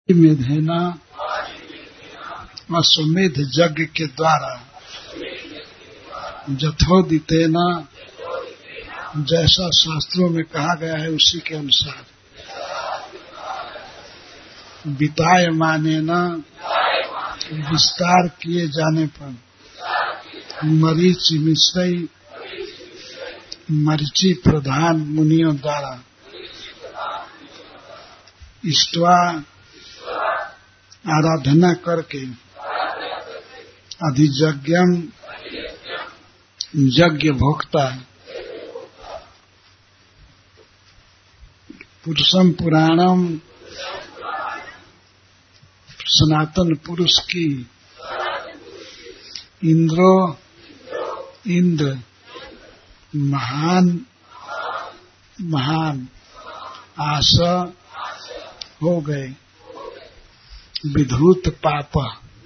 मेधेना अश्वमेध यज्ञ के द्वारा यथोदितेना जैसा शास्त्रों में कहा गया है उसी के अनुसार वितायमानेना विस्तार किए जाने पर मरीचि मिश्रई मरीचि प्रधान मुनियों द्वारा इष्टवा आराधना करके अधियज्ञम यज्ञ भोक्ता पुरुषम पुराणम सनातन पुरुष की इंद्र महान आशा हो गए विधूत पाप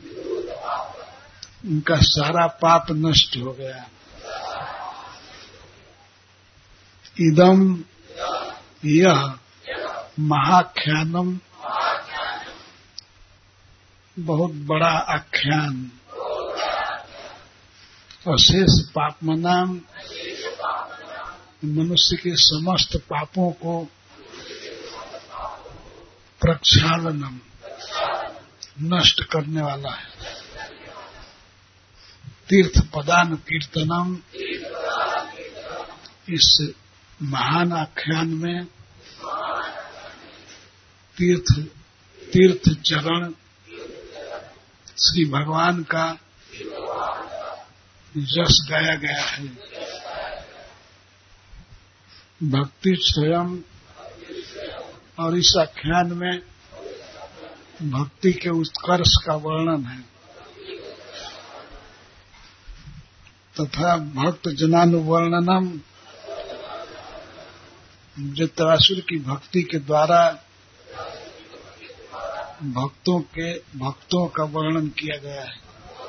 उनका सारा पाप नष्ट हो गया। इदम यह महाख्यानम बहुत बड़ा आख्यान अशेष पापमनाम मनुष्य के समस्त पापों को प्रक्षालनम नष्ट करने वाला है। तीर्थ पदान कीर्तनम इस महान आख्यान में तीर्थ चरण श्री भगवान का यश गाया गया है। भक्ति स्वयं और इस आख्यान में भक्ति के उत्कर्ष का वर्णन है तथा भक्त जनानुवर्णनम धृतराष्ट्र की भक्ति के द्वारा भक्तों का वर्णन किया गया है।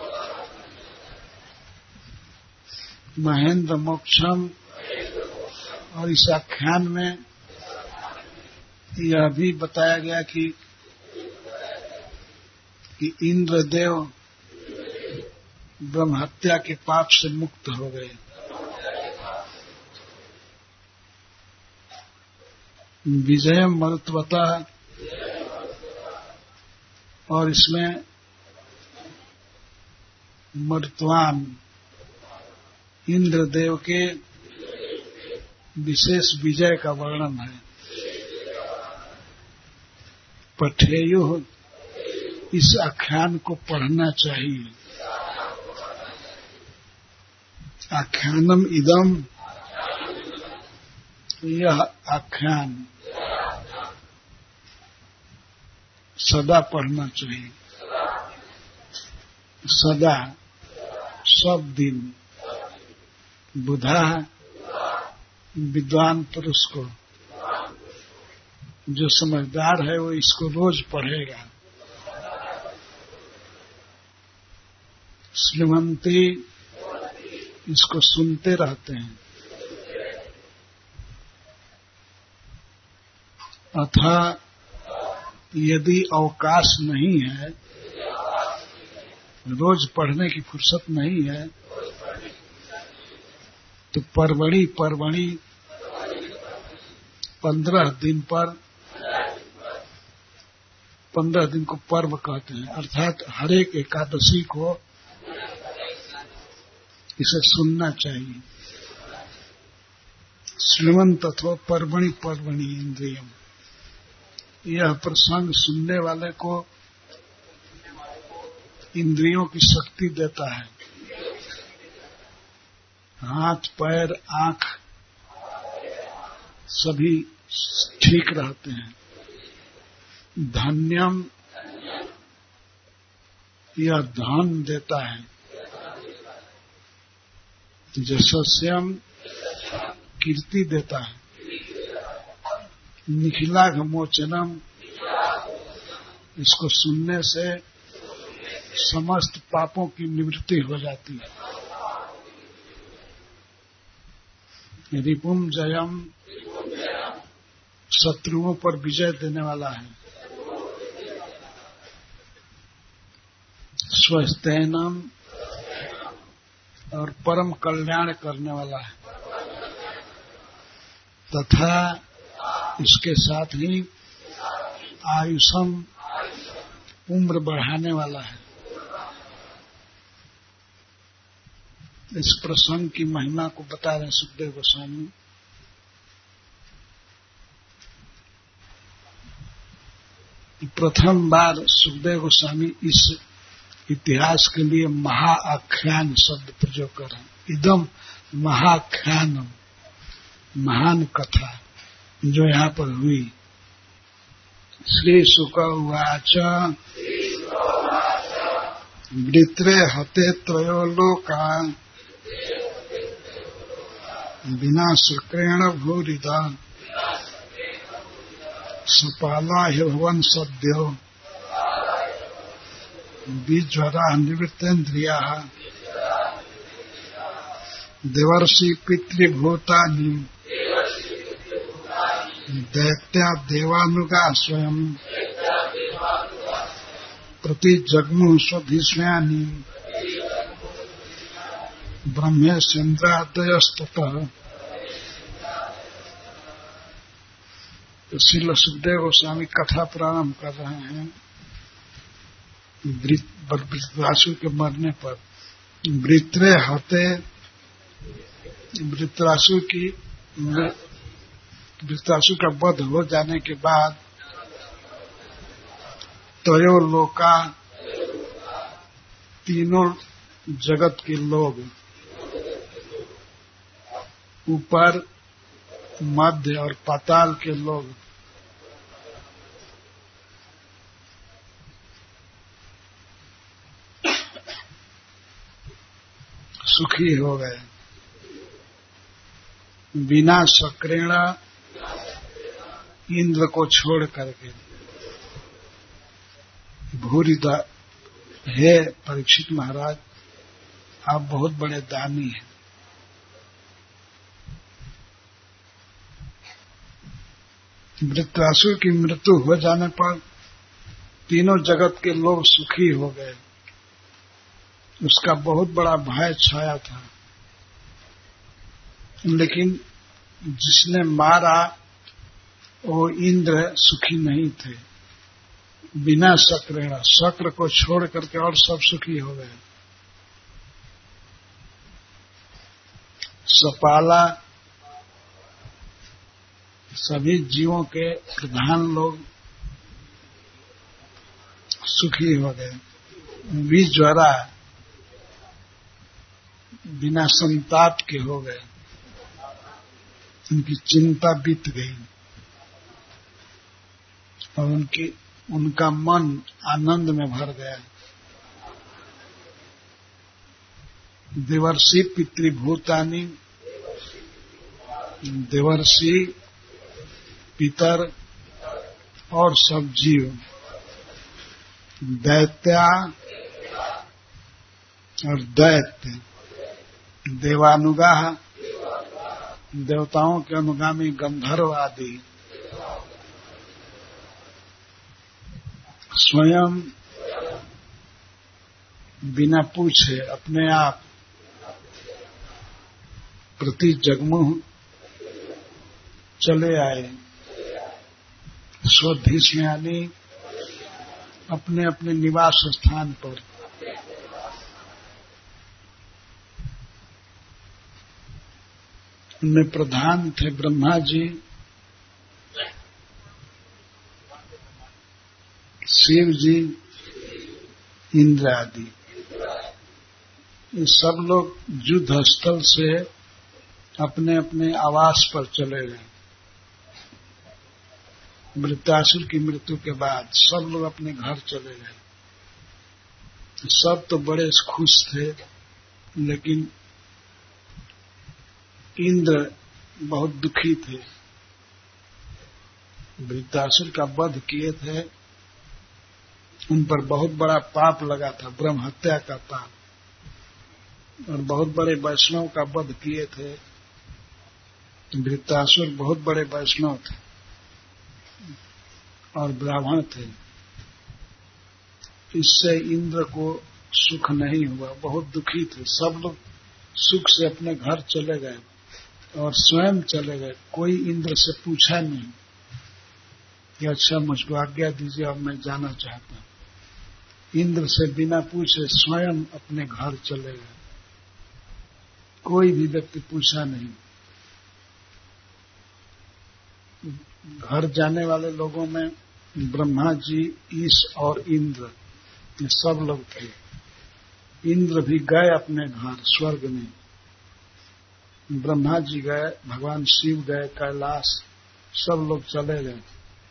महेंद्र मोक्षम और इस आख्यान में यह भी बताया गया कि इंद्रदेव ब्रह्महत्या के पाप से मुक्त हो गए। विजयम मरुत्वता और इसमें मरुत्वान इंद्रदेव के विशेष विजय का वर्णन है। पठेयु इस आख्यान को पढ़ना चाहिए। आख्यानम इदम यह आख्यान सदा पढ़ना चाहिए। सदा सब दिन बुधा विद्वान पुरुष को जो समझदार है वो इसको रोज पढ़ेगा। श्रीमंती इसको सुनते रहते हैं। अथा यदि अवकाश नहीं है रोज पढ़ने की फुर्सत नहीं है तो परवड़ी 15 दिन पर 15 दिन को पर्व कहते हैं अर्थात हर एक एकादशी को इसे सुनना चाहिए। श्रीमंत अथवा पर्वणि इंद्रियम यह प्रसंग सुनने वाले को इंद्रियों की शक्ति देता है। हाथ पैर आंख सभी ठीक रहते हैं। धन्यम यह धन देता है। यशस्यम कीर्ति देता है। निखिलाघ मोचनम इसको सुनने से समस्त पापों की निवृत्ति हो जाती है। रिपुम जयम शत्रुओं पर विजय देने वाला है। स्वस्तेनम और परम कल्याण करने वाला है, तथा इसके साथ ही आयुषम उम्र बढ़ाने वाला है। इस प्रसंग की महिमा को बता रहे सुखदेव गोस्वामी। प्रथम बार सुखदेव गोस्वामी इस इतिहास के लिए महाआख्यान शब्द प्रयोग कर रहे हैं। इदम महाख्यानम, महान कथा जो यहाँ पर हुई। श्री शुक उवाच वृत्रे हते त्रयो लोका विनाशक्रेण भूरिदा सपाला भवन सद्यो विज्वरा निवृत्तेन्द्रिया देवर्षि पितृभूतानि दैत्या देवानुगा स्वयं प्रतिजग्मुः स्वधिष्ण्यानि ब्रह्मेन्द्रादयस्ततः। श्रील सुखदेव गोस्वामी कथा प्रारंभ कर रहे हैं। वृत्रासुर के मरने पर वृत्रे हते, वृत्रासुर का वध हो जाने के बाद त्रयो लोका, तीनों जगत के लोग, ऊपर मध्य और पाताल के लोग सुखी हो गए। बिना सक्रेण, इंद्र को छोड़ करके। भूरिदा, हे परीक्षित महाराज, आप बहुत बड़े दानी हैं। वृत्रासुर की मृत्यु हो जाने पर तीनों जगत के लोग सुखी हो गए। उसका बहुत बड़ा भय छाया था, लेकिन जिसने मारा वो इंद्र सुखी नहीं थे। बिना सक्रेण, शक्र को छोड़ करके और सब सुखी हो गए। सपाला, सभी जीवों के प्रधान लोग सुखी हो गए। विज्वरा, बिना संताप के हो गए, उनकी चिंता बीत गई और उनका मन आनंद में भर गया। देवर्षि पितृभूतानि, देवर्षि, पितर और सब जीव, दैत्या और दैत्य, देवानुगा, देवताओं के अनुगामी गंधर्व आदि, स्वयं बिना पूछे अपने आप प्रति जगमुह चले आए। स्वधिष्ण्यानि, अपने अपने निवास स्थान पर। उनमें प्रधान थे ब्रह्मा जी, शिव जी, इंद्र आदि। ये सब लोग युद्ध स्थल से अपने अपने आवास पर चले गए। वृत्रासुर की मृत्यु के बाद सब लोग अपने घर चले गए। सब तो बड़े खुश थे, लेकिन इंद्र बहुत दुखी थे। वृत्रासुर का वध किए थे, उन पर बहुत बड़ा पाप लगा था, ब्रह्म हत्या का पाप, और बहुत बड़े वैष्णव का वध किए थे। वृत्रासुर बहुत बड़े वैष्णव थे और ब्राह्मण थे। इससे इंद्र को सुख नहीं हुआ, बहुत दुखी थे। सब लोग सुख से अपने घर चले गए और स्वयं चले गए। कोई इंद्र से पूछा नहीं कि अच्छा मुझको आज्ञा दीजिए, अब मैं जाना चाहता हूं। इंद्र से बिना पूछे स्वयं अपने घर चले गए। कोई भी व्यक्ति पूछा नहीं। घर जाने वाले लोगों में ब्रह्मा जी, ईश और इंद्र, ये सब लोग थे। इंद्र भी गए अपने घर स्वर्ग में, ब्रह्मा जी गए, भगवान शिव गए कैलाश, सब लोग चले गए।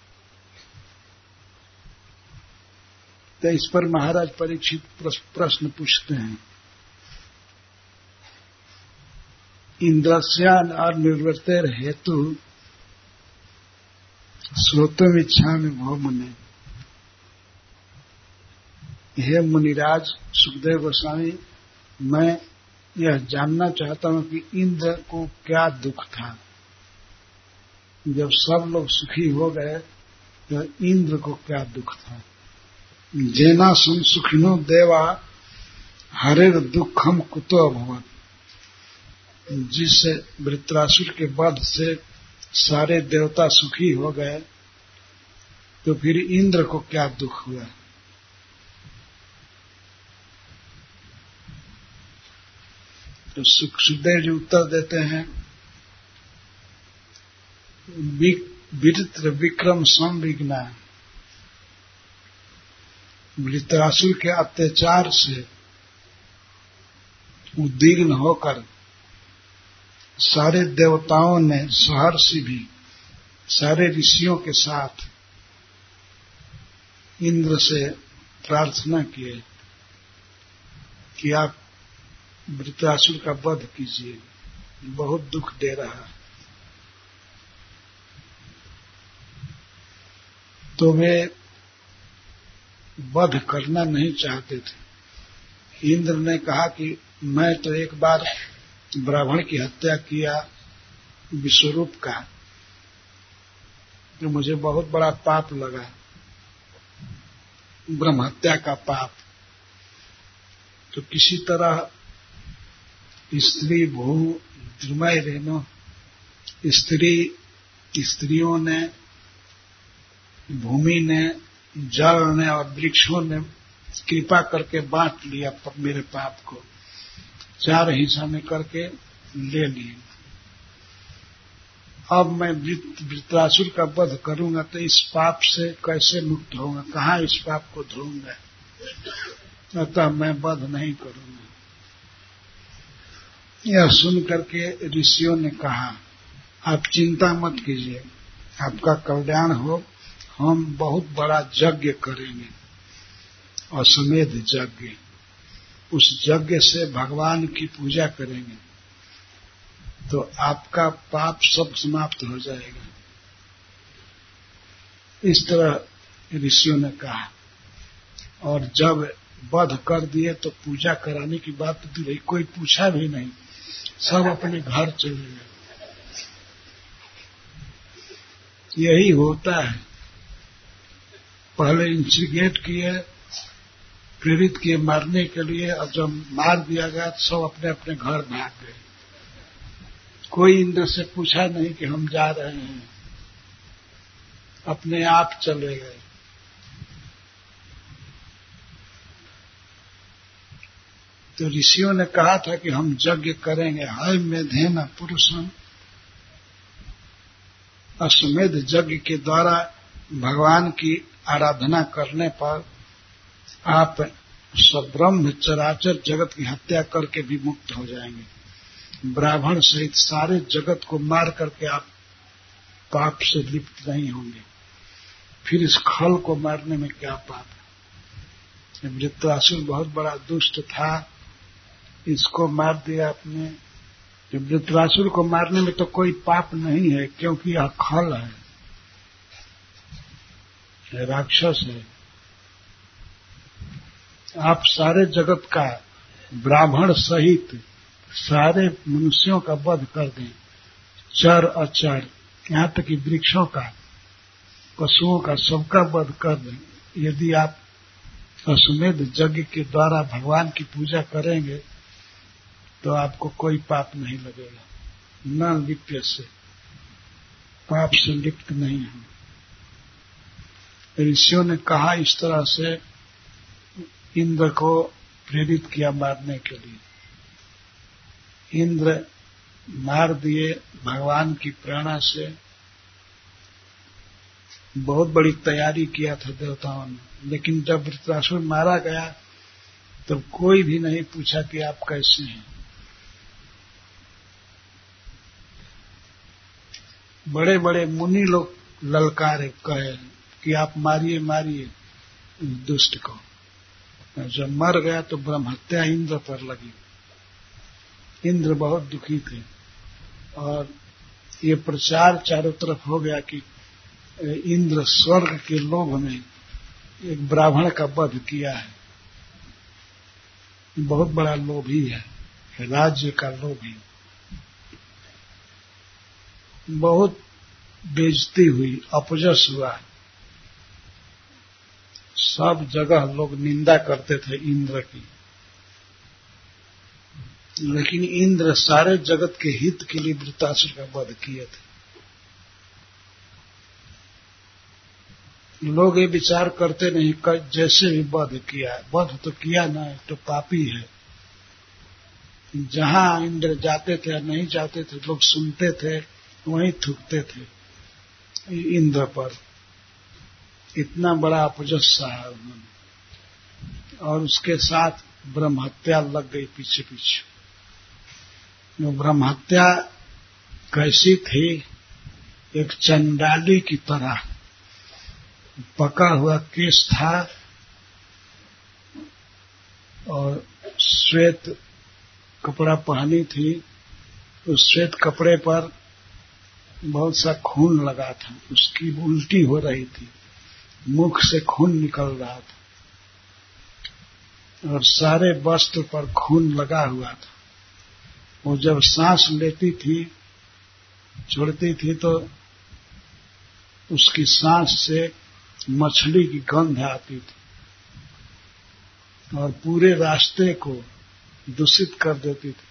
तो इस पर महाराज परीक्षित प्रश्न पूछते हैं, इंद्रस्यान अनिर्वृत्तेर हेतु श्रोतुम इच्छामि भो मुने। हे मुनिराज सुखदेव गोस्वामी, मैं यह जानना चाहता हूं कि इंद्र को क्या दुख था। जब सब लोग सुखी हो गए तो इंद्र को क्या दुख था। जेना सम सुखिनो देवा हरेर दुखम कुतो अभवत्। जिससे वृत्रासुर के वध से सारे देवता सुखी हो गए तो फिर इंद्र को क्या दुख हुआ। तो सुखदेव जी उत्तर देते हैं, विचित्र विक्रम संविघ्ना। वृत्रासुर के अत्याचार से उद्विग्न होकर सारे देवताओं ने सहर्षि भी सारे ऋषियों के साथ इंद्र से प्रार्थना किए कि आप वृत्रासुर का वध कीजिए, बहुत दुख दे रहा है। तो वे वध करना नहीं चाहते थे। इंद्र ने कहा कि मैं तो एक बार ब्राह्मण की हत्या किया विश्वरूप का, तो मुझे बहुत बड़ा पाप लगा, ब्रह्म हत्या का पाप। तो किसी तरह स्त्री भू द्रुमय रेनो, स्त्रियों ने, भूमि ने, जल ने और वृक्षों ने कृपा करके बांट लिया मेरे पाप को, 4 हिस्सा में करके ले लिए। अब मैं वृत्रासुर का वध करूंगा तो इस पाप से कैसे मुक्त होऊंगा, कहाँ इस पाप को धोऊंगा, अतः मैं वध नहीं करूंगा। यह सुन करके ऋषियों ने कहा, आप चिंता मत कीजिए, आपका कल्याण हो, हम बहुत बड़ा यज्ञ करेंगे, अश्वमेध यज्ञ। उस यज्ञ से भगवान की पूजा करेंगे तो आपका पाप सब समाप्त हो जाएगा। इस तरह ऋषियों ने कहा। और जब वध कर दिए तो पूजा कराने की बात तो रही, कोई पूछा भी नहीं, सब अपने घर चले गए। यही होता है, पहले इंस्टिगेट किए, प्रेरित किए मारने के लिए, और जब मार दिया गया तो सब अपने अपने घर भाग गए। कोई इंद्र से पूछा नहीं कि हम जा रहे हैं, अपने आप चले गए। तो ऋषियों ने कहा था कि हम यज्ञ करेंगे, हाय मेधेन पुरुषम। अश्वमेध यज्ञ के द्वारा भगवान की आराधना करने पर आप सब्रह्म चराचर जगत की हत्या करके भी मुक्त हो जाएंगे। ब्राह्मण सहित सारे जगत को मार करके आप पाप से लिप्त नहीं होंगे। फिर इस खल को मारने में क्या पाप है। वृत्रासुर बहुत बड़ा दुष्ट था, इसको मार दिया आपने। वृत्रासुर को मारने में तो कोई पाप नहीं है, क्योंकि यह खल है, राक्षस है। आप सारे जगत का, ब्राह्मण सहित सारे मनुष्यों का वध कर दें, चर अचर, यहाँ तक कि वृक्षों का, पशुओं का, सबका वध कर दें, यदि आप अश्वमेध यज्ञ के द्वारा भगवान की पूजा करेंगे तो आपको कोई पाप नहीं लगेगा, न लिप्य से, पाप से लिप्त नहीं है। ऋषियों ने कहा इस तरह से इंद्र को प्रेरित किया मारने के लिए। इंद्र मार दिए भगवान की प्रेरणा से। बहुत बड़ी तैयारी किया था देवताओं ने, लेकिन जब वृत्रासुर मारा गया तब कोई भी नहीं पूछा कि आप कैसे हैं। बड़े बड़े मुनि लोग ललकारे, कहे कि आप मारिए मारिए दुष्ट को। जब मर गया तो ब्रह्महत्या इंद्र पर लगी। इंद्र बहुत दुखी थे और ये प्रचार चारों तरफ हो गया कि इंद्र स्वर्ग के लोभ में एक ब्राह्मण का वध किया है। बहुत बड़ा लोभी है, राज्य का लोभी। बहुत बेइज्जती हुई, अपजस हुआ। सब जगह लोग निंदा करते थे इंद्र की, लेकिन इंद्र सारे जगत के हित के लिए वृत्रासुर का वध किए थे। लोग ये विचार करते नहीं, जैसे भी वध किया, वध तो किया ना, तो पापी है। जहां इंद्र जाते थे या नहीं जाते थे, लोग सुनते थे, वहीं थूकते थे इंद्र पर। इतना बड़ा अपजस सहा उन्होंने, और उसके साथ ब्रह्महत्या लग गई पीछे पीछे। वो ब्रह्महत्या कैसी थी? एक चंडाली की तरह। पका हुआ केश था और श्वेत कपड़ा पहनी थी। उस श्वेत कपड़े पर बहुत सा खून लगा था, उसकी उल्टी हो रही थी, मुख से खून निकल रहा था और सारे वस्त्र पर खून लगा हुआ था। वो जब सांस लेती थी, छोड़ती थी, तो उसकी सांस से मछली की गंध आती थी और पूरे रास्ते को दूषित कर देती थी।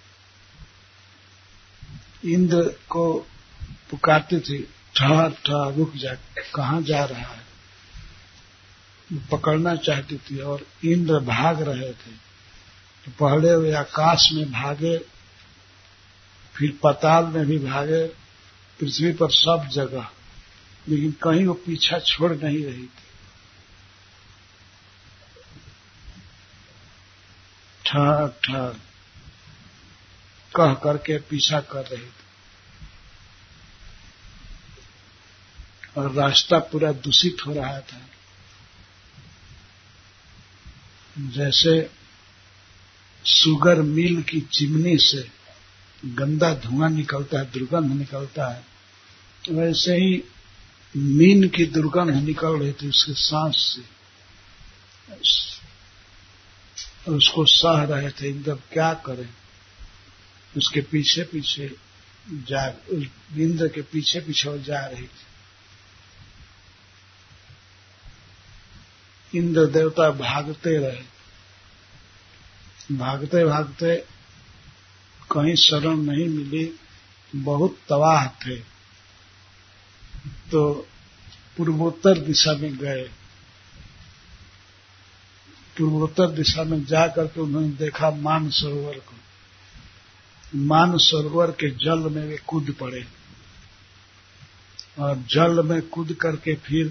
इंद्र को पुकारती थी, ठहर ठहर, रुक जा, कहाँ जा रहा है? पकड़ना चाहती थी और इंद्र भाग रहे थे। तो पहले वे आकाश में भागे, फिर पाताल में भी भागे, पृथ्वी पर सब जगह, लेकिन कहीं वो पीछा छोड़ नहीं रही थी। ठहर ठहर कह करके पीछा कर रही थी और रास्ता पूरा दूषित हो रहा था। जैसे शुगर मिल की चिमनी से गंदा धुआं निकलता है, दुर्गंध निकलता है, वैसे ही मीन की दुर्गंध निकल रही थी उसके सांस से। उसको सह रहे थे इंद्र, क्या करें? उसके पीछे पीछे इंद्र के पीछे पीछे वो जा रही थी। इंद्र देवता भागते रहे, भागते भागते कहीं शरण नहीं मिली, बहुत तबाह थे, तो पूर्वोत्तर दिशा में गए। पूर्वोत्तर दिशा में जाकर के उन्होंने देखा मानसरोवर को। मानसरोवर के जल में वे कूद पड़े और जल में कूद करके फिर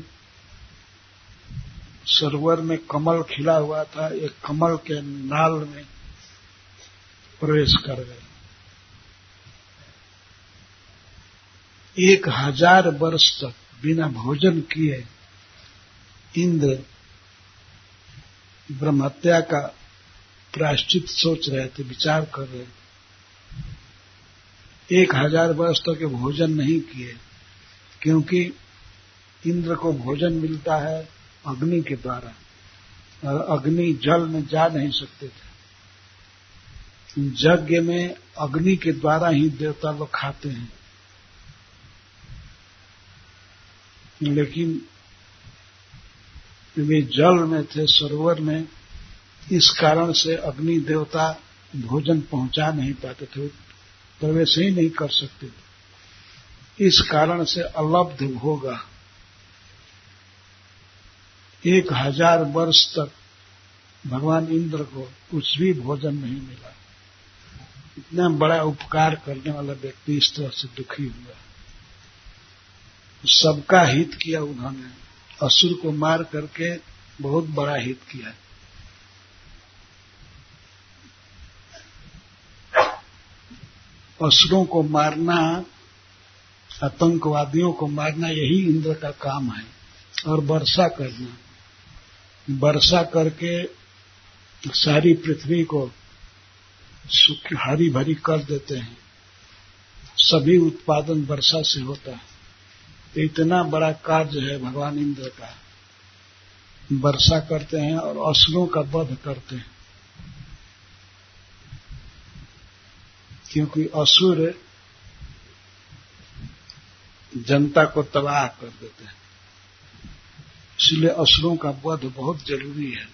सरोवर में कमल खिला हुआ था, एक कमल के नाल में प्रवेश कर गए। 1000 वर्ष तक बिना भोजन किए इंद्र ब्रह्महत्या का प्रायश्चित सोच रहे थे, विचार कर रहे थे। 1000 वर्ष तक भोजन नहीं किए, क्योंकि इंद्र को भोजन मिलता है अग्नि के द्वारा, और अग्नि जल में जा नहीं सकते थे। यज्ञ में अग्नि के द्वारा ही देवता लोग खाते हैं। लेकिन वे जल में थे, सरोवर में, इस कारण से अग्नि देवता भोजन पहुंचा नहीं पाते थे, प्रवेश ही नहीं कर सकते थे। इस कारण से अलब्ध भोग 1000 वर्ष तक भगवान इंद्र को कुछ भी भोजन नहीं मिला। इतना बड़ा उपकार करने वाला व्यक्ति इस तरह से दुखी हुआ। सबका हित किया उन्होंने, असुर को मार करके बहुत बड़ा हित किया। असुरों को मारना, आतंकवादियों को मारना, यही इंद्र का काम है। और वर्षा करना, वर्षा करके सारी पृथ्वी को हरी भरी कर देते हैं। सभी उत्पादन वर्षा से होता है। तो इतना बड़ा कार्य है भगवान इंद्र का। वर्षा करते हैं और असुरों का वध करते हैं, क्योंकि असुर जनता को तबाह कर देते हैं। इसलिए असुरों का वध बहुत जरूरी है।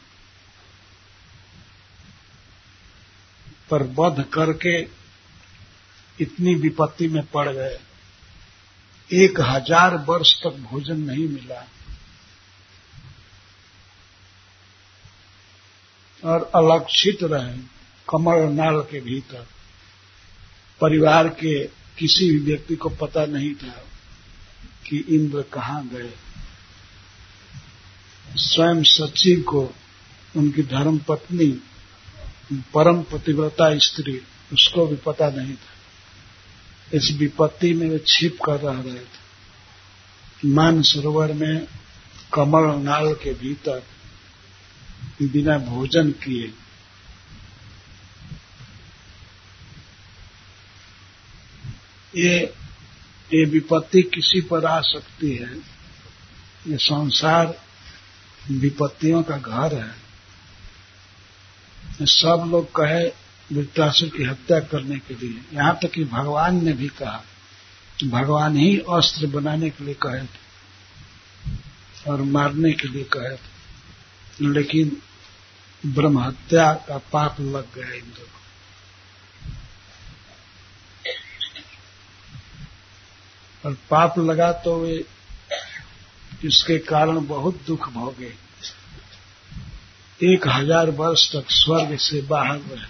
पर वध करके इतनी विपत्ति में पड़ गए, 1000 वर्ष तक भोजन नहीं मिला और अलक्षित रहे कमल नाल के भीतर। परिवार के किसी भी व्यक्ति को पता नहीं था कि इंद्र कहाँ गए। स्वयं सचिव को उनकी धर्मपत्नी, परम पतिव्रता स्त्री, उसको भी पता नहीं था। इस विपत्ति में वे छिप कर रह रहे थे, मानसरोवर में कमल नाल के भीतर, बिना भोजन किए। ये विपत्ति किसी पर आ सकती है। ये संसार विपत्तियों का घर है। सब लोग कहे वृत्रासुर की हत्या करने के लिए, यहाँ तक कि भगवान ने भी कहा, भगवान ही अस्त्र बनाने के लिए कहे थे और मारने के लिए कहे थे, लेकिन ब्रह्म हत्या का पाप लग गया इंद्र को। और पाप लगा तो वे इसके कारण बहुत दुख भोगे। 1000 वर्ष तक स्वर्ग से बाहर रहे।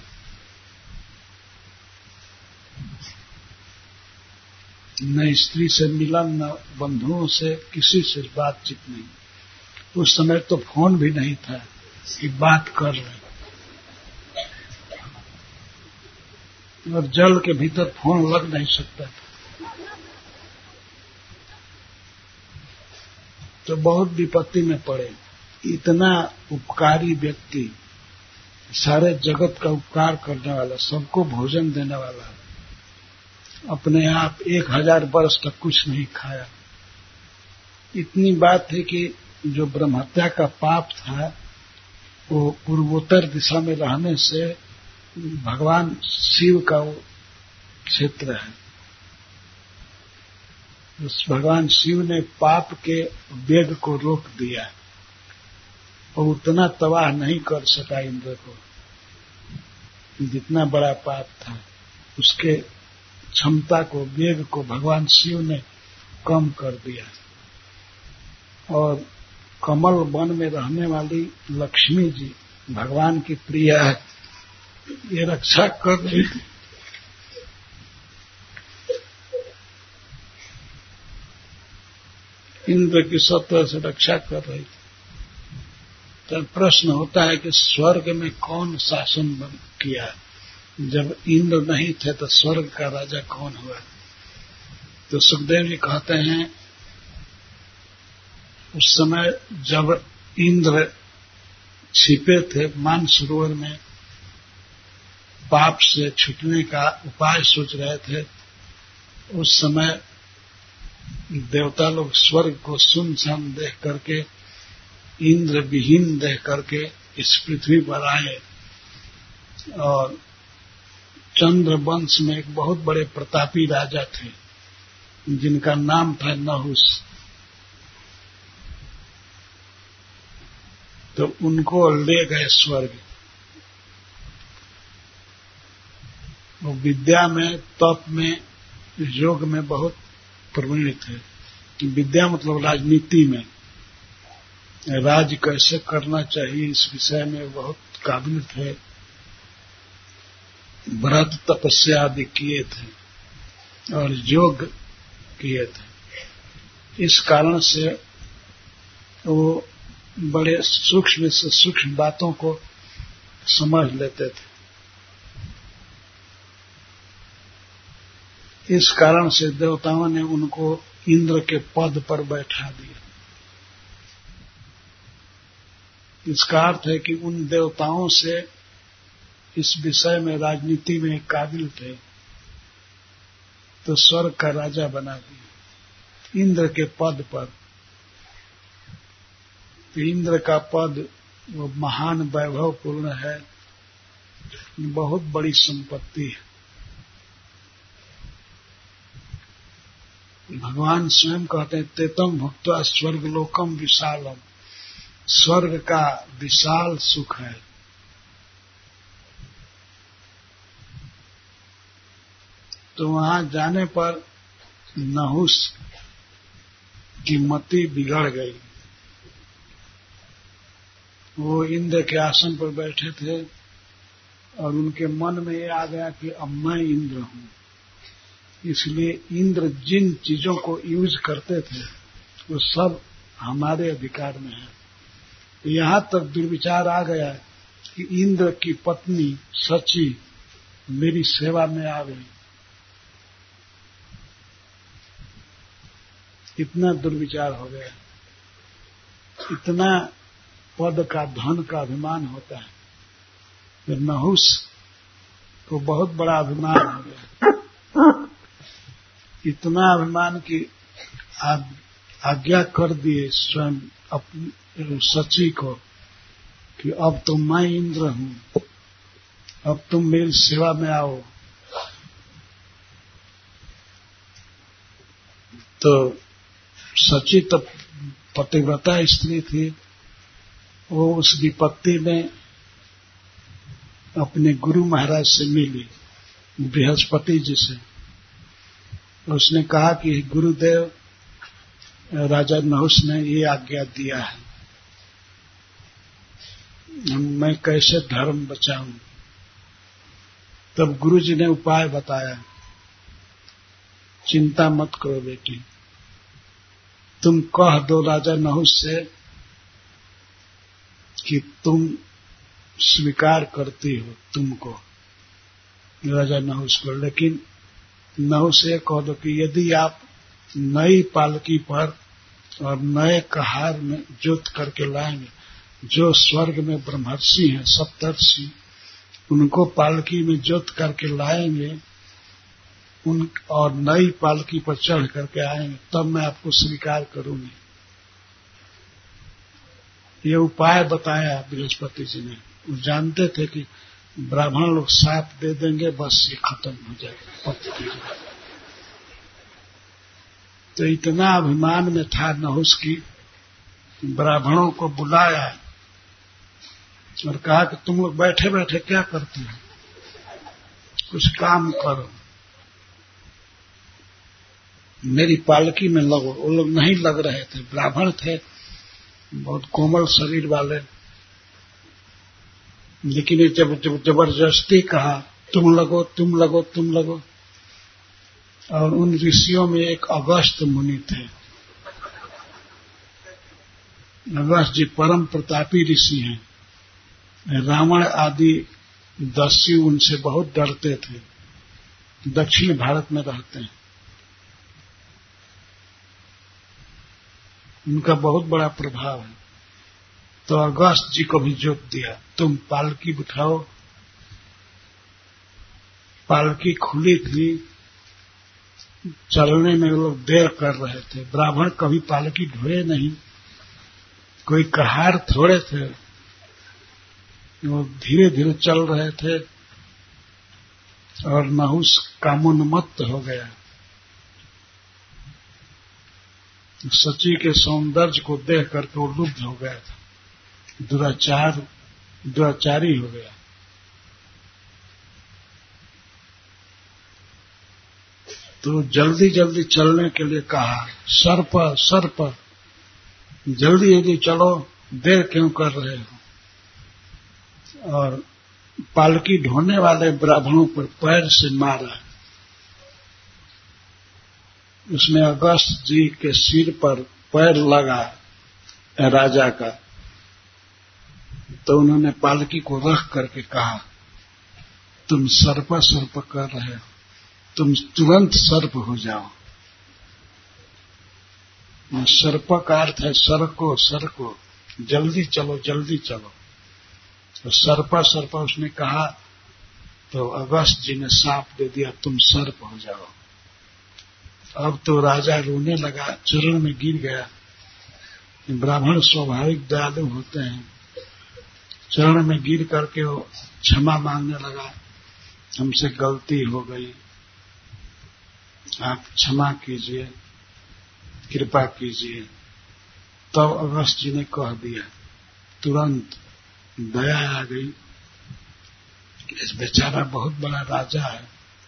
न स्त्री से मिलन, न बंधुओं से किसी से बातचीत नहीं। उस समय तो फोन भी नहीं था कि बात कर रहे, और जल के भीतर फोन लग नहीं सकता था। तो बहुत विपत्ति में पड़े। इतना उपकारी व्यक्ति, सारे जगत का उपकार करने वाला, सबको भोजन देने वाला, अपने आप 1000 वर्ष तक कुछ नहीं खाया। इतनी बात है कि जो ब्रह्महत्या का पाप था, वो पूर्वोत्तर दिशा में रहने से भगवान शिव का वो क्षेत्र है। उस भगवान शिव ने पाप के वेग को रोक दिया और उतना तबाह नहीं कर सका इंद्र को। जितना बड़ा पाप था, उसके क्षमता को, वेग को भगवान शिव ने कम कर दिया। और कमल वन में रहने वाली लक्ष्मी जी भगवान की प्रिय है, ये रक्षा कर रही थी। इंद्र की सब तरह से रक्षा कर रही थी। तो प्रश्न होता है कि स्वर्ग में कौन शासन किया? जब इंद्र नहीं थे तो स्वर्ग का राजा कौन हुआ? तो सुखदेव जी कहते हैं, उस समय जब इंद्र छिपे थे मानसरोवर में, पाप से छूटने का उपाय सोच रहे थे, उस समय देवता लोग स्वर्ग को सुनसान देख करके, इंद्र विहीन देख करके इस पृथ्वी पर आए। और चंद्र वंश में एक बहुत बड़े प्रतापी राजा थे, जिनका नाम था नहुस। तो उनको ले गए स्वर्ग। वो विद्या में, तप में, योग में बहुत प्रवीण थे। विद्या मतलब राजनीति में, राज कैसे करना चाहिए इस विषय में बहुत काबिल थे। व्रत तपस्या आदि किए थे और योग किए थे। इस कारण से वो बड़े सूक्ष्म से सूक्ष्म बातों को समझ लेते थे। इस कारण से देवताओं ने उनको इंद्र के पद पर बैठा दिया। इसका अर्थ है कि उन देवताओं से इस विषय में, राजनीति में काबिल थे, तो स्वर्ग का राजा बना दिया इंद्र के पद पर। इंद्र का पद वो महान वैभवपूर्ण है, बहुत बड़ी संपत्ति है। भगवान स्वयं कहते हैं, तेतम भुक्त्वा स्वर्गलोकम विशालम। स्वर्ग का विशाल सुख है। तो वहां जाने पर नहुस की मति बिगड़ गई। वो इंद्र के आसन पर बैठे थे और उनके मन में ये आ गया कि अब मैं इंद्र हूं। इसलिए इंद्र जिन चीजों को यूज करते थे वो सब हमारे अधिकार में है। यहां तक दुर्विचार आ गया कि इंद्र की पत्नी सची मेरी सेवा में आ गई। इतना दुर्विचार हो गया। इतना पद का, धन का अभिमान होता है। फिर नहुस को बहुत बड़ा अभिमान हो गया। इतना अभिमान की आज्ञा कर दिए स्वयं अपनी सची को कि अब तो मैं इंद्र हूं, अब तुम मेरी सेवा में आओ। तो सची तो पतिव्रता स्त्री थी। वो उस विपत्ति में अपने गुरु महाराज से मिली, बृहस्पति जी से। उसने कहा कि गुरुदेव, राजा नहुस ने ये आज्ञा दिया है, मैं कैसे धर्म बचाऊं। तब गुरु जी ने उपाय बताया, चिंता मत करो बेटी, तुम कह दो राजा नहुस से कि तुम स्वीकार करती हो तुमको, राजा नहुस को। लेकिन नहुस से कह दो कि यदि आप नई पालकी पर और नए कहार में जोत करके लाएंगे, जो स्वर्ग में ब्रह्मर्षि हैं, सप्तर्षि, उनको पालकी में जोत करके लाएंगे उन और नई पालकी पर चढ़ करके आएंगे, तब मैं आपको स्वीकार करूंगी। ये उपाय बताया बृहस्पति जी ने। वो जानते थे कि ब्राह्मण लोग साथ दे देंगे, बस ये खत्म हो जाएगा। तो इतना अभिमान में था नहुस की, ब्राह्मणों को बुलाया और कहा कि तुम लोग बैठे बैठे क्या करते हो, कुछ काम करो, मेरी पालकी में लगो। वो लोग नहीं लग रहे थे, ब्राह्मण थे, बहुत कोमल शरीर वाले। लेकिन जब जबरदस्ती कहा तुम लगो, तुम लगो, तुम लगो। और उन ऋषियों में एक अगस्त मुनि थे। अगस्त जी परम प्रतापी ऋषि हैं। रावण आदि दस्यु उनसे बहुत डरते थे। दक्षिण भारत में रहते हैं। उनका बहुत बड़ा प्रभाव है। तो अगस्त जी को भी जोत दिया, तुम पालकी बिठाओ। पालकी खुली थी, चलने में वो लोग देर कर रहे थे। ब्राह्मण कभी पालकी ढोए नहीं, कोई कहार थोड़े थे, वो धीरे धीरे चल रहे थे। और नहुस कामोन्मत्त हो गया। सची के सौंदर्य को देख करके वो लुब्ध हो गया था। दुराचारी हो गया। तो जल्दी जल्दी चलने के लिए कहा, सर्प जल्दी जल्दी चलो, देर क्यों कर रहे हो। और पालकी ढोने वाले ब्राह्मणों पर पैर से मारा। उसमें अगस्त जी के सिर पर पैर लगा राजा का। तो उन्होंने पालकी को रख करके कहा, तुम सर्प कर रहे हो, तुम तुरंत सर्प हो जाओ। सर्प का अर्थ है सरको, जल्दी चलो जल्दी चलो। तो सर्प उसने कहा, तो अगस्त जी ने साप दे दिया, तुम सर्प हो जाओ। अब तो राजा रोने लगा, चरण में गिर गया। ब्राह्मण स्वाभाविक दयालु होते हैं। चरण में गिर करके वो क्षमा मांगने लगा, हमसे गलती हो गई, आप क्षमा कीजिए, कृपा कीजिए। तब अगस्त जी ने कह दिया, तुरंत दया आ गई, इस बेचारा बहुत बड़ा राजा है।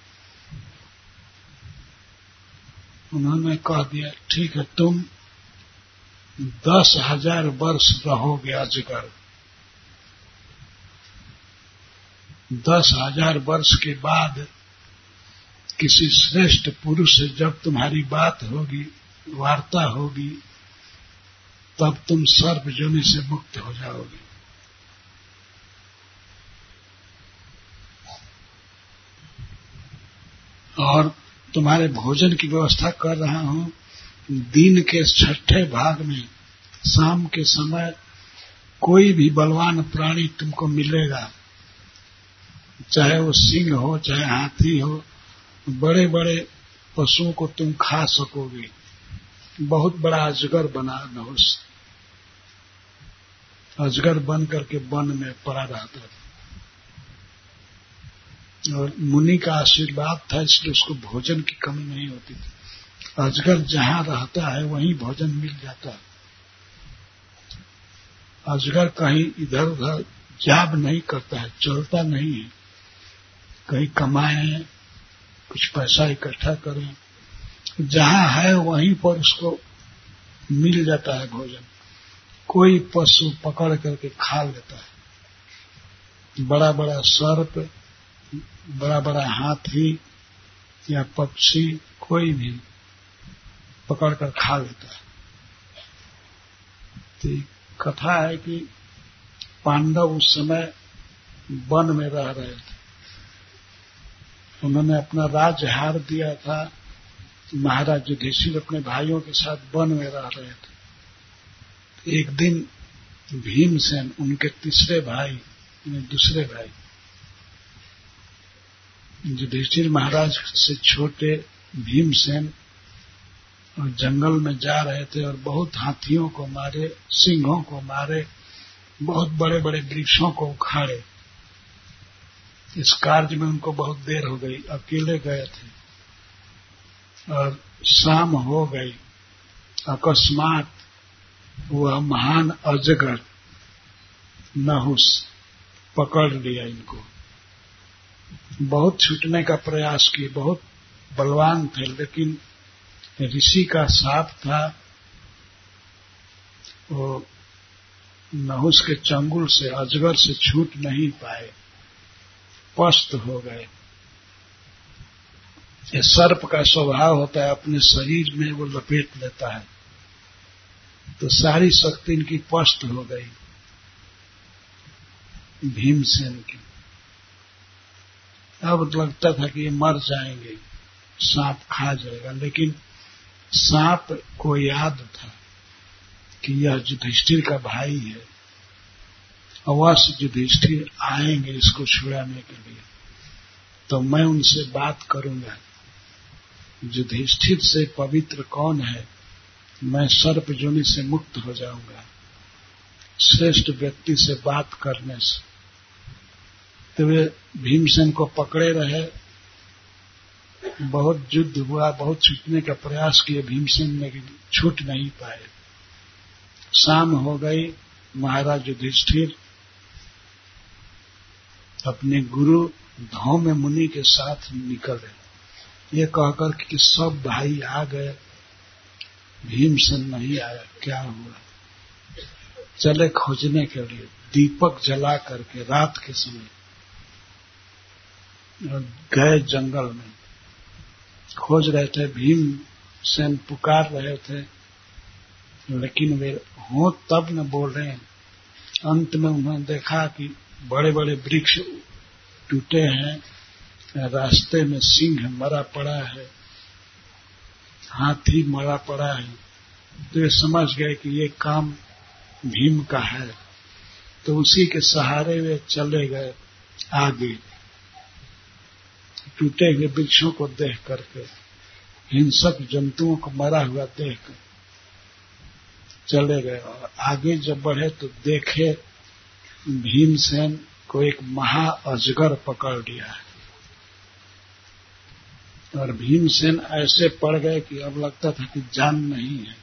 उन्होंने कह दिया, ठीक है, तुम 10,000 वर्ष रहोगे अजगर। 10,000 वर्ष के बाद किसी श्रेष्ठ पुरुष से जब तुम्हारी बात होगी, वार्ता होगी, तब तुम सर्प योनि से मुक्त हो जाओगे। और तुम्हारे भोजन की व्यवस्था कर रहा हूं। दिन के 6ठे भाग में शाम के समय कोई भी बलवान प्राणी तुमको मिलेगा, चाहे वो सिंह हो, चाहे हाथी हो, बड़े बड़े पशुओं को तुम खा सकोगे। बहुत बड़ा अजगर बना नहुस, अजगर बन करके वन में पड़ा रहता था। और मुनि का आशीर्वाद था, इसलिए उसको भोजन की कमी नहीं होती थी। अजगर जहां रहता है वहीं भोजन मिल जाता है। अजगर कहीं इधर उधर जाब नहीं करता है, चलता नहीं है, कहीं कमाएं, कुछ पैसा इकट्ठा करें, जहां है वहीं पर उसको मिल जाता है भोजन। कोई पशु पकड़ करके खा लेता है। बड़ा बड़ा सर्प, बड़ा बड़ा हाथी या पक्षी, कोई भी पकड़ कर खा लेता है। तो कथा है कि पांडव उस समय वन में रह रहे थे। उन्होंने अपना राज्य हार दिया था। महाराज युधिष्ठिर अपने भाइयों के साथ वन में रह रहे थे। एक दिन भीमसेन, उनके तीसरे भाई, दूसरे भाई, युधिष्ठिर महाराज से छोटे भीमसेन और जंगल में जा रहे थे और बहुत हाथियों को मारे, सिंहों को मारे, बहुत बड़े बड़े वृक्षों को उखाड़े। इस कार्य में उनको बहुत देर हो गई, अकेले गए थे और शाम हो गई। अकस्मात वह महान अजगर नहुस पकड़ लिया इनको। बहुत छूटने का प्रयास किए, बहुत बलवान थे, लेकिन ऋषि का शाप था। वो नहुस के चंगुल से, अजगर से छूट नहीं पाए, पस्त हो गए। ये सर्प का स्वभाव होता है, अपने शरीर में वो लपेट लेता है, तो सारी शक्ति इनकी पस्त हो गई भीमसेन की। अब लगता था कि ये मर जाएंगे, सांप खा जाएगा, लेकिन सांप को याद था कि यह युधिष्ठिर का भाई है, अवश्य युधिष्ठिर आएंगे इसको छुड़ाने के लिए, तो मैं उनसे बात करूंगा। युधिष्ठिर से पवित्र कौन है, मैं सर्प योनि से मुक्त हो जाऊंगा श्रेष्ठ व्यक्ति से बात करने से। तो वे भीमसेन को पकड़े रहे, बहुत युद्ध हुआ, बहुत छूटने का प्रयास किए भीमसेन, लेकिन छूट नहीं पाए। शाम हो गई, महाराज युधिष्ठिर अपने गुरु धौम्य मुनि के साथ निकले, ये कहकर कि सब भाई आ गए, भीमसेन नहीं आया, क्या हुआ? चले खोजने के लिए, दीपक जला करके रात के समय और गए जंगल में, खोज रहे थे। भीमसेन पुकार रहे थे, लेकिन वे हो तब न बोल रहे हैं। अंत में उन्होंने देखा कि बड़े बड़े वृक्ष टूटे हैं, रास्ते में सिंह मरा पड़ा है, हाथी मरा पड़ा है। तो ये समझ गए कि ये काम भीम का है, तो उसी के सहारे वे चले गए आगे। टूटे हुए वृक्षों को देख करके, हिंसक जंतुओं को मरा हुआ देख कर चले गए। और आगे जब बढ़े तो देखे भीमसेन को एक महा अजगर पकड़ लिया है। और भीमसेन ऐसे पड़ गए कि अब लगता था कि जान नहीं है।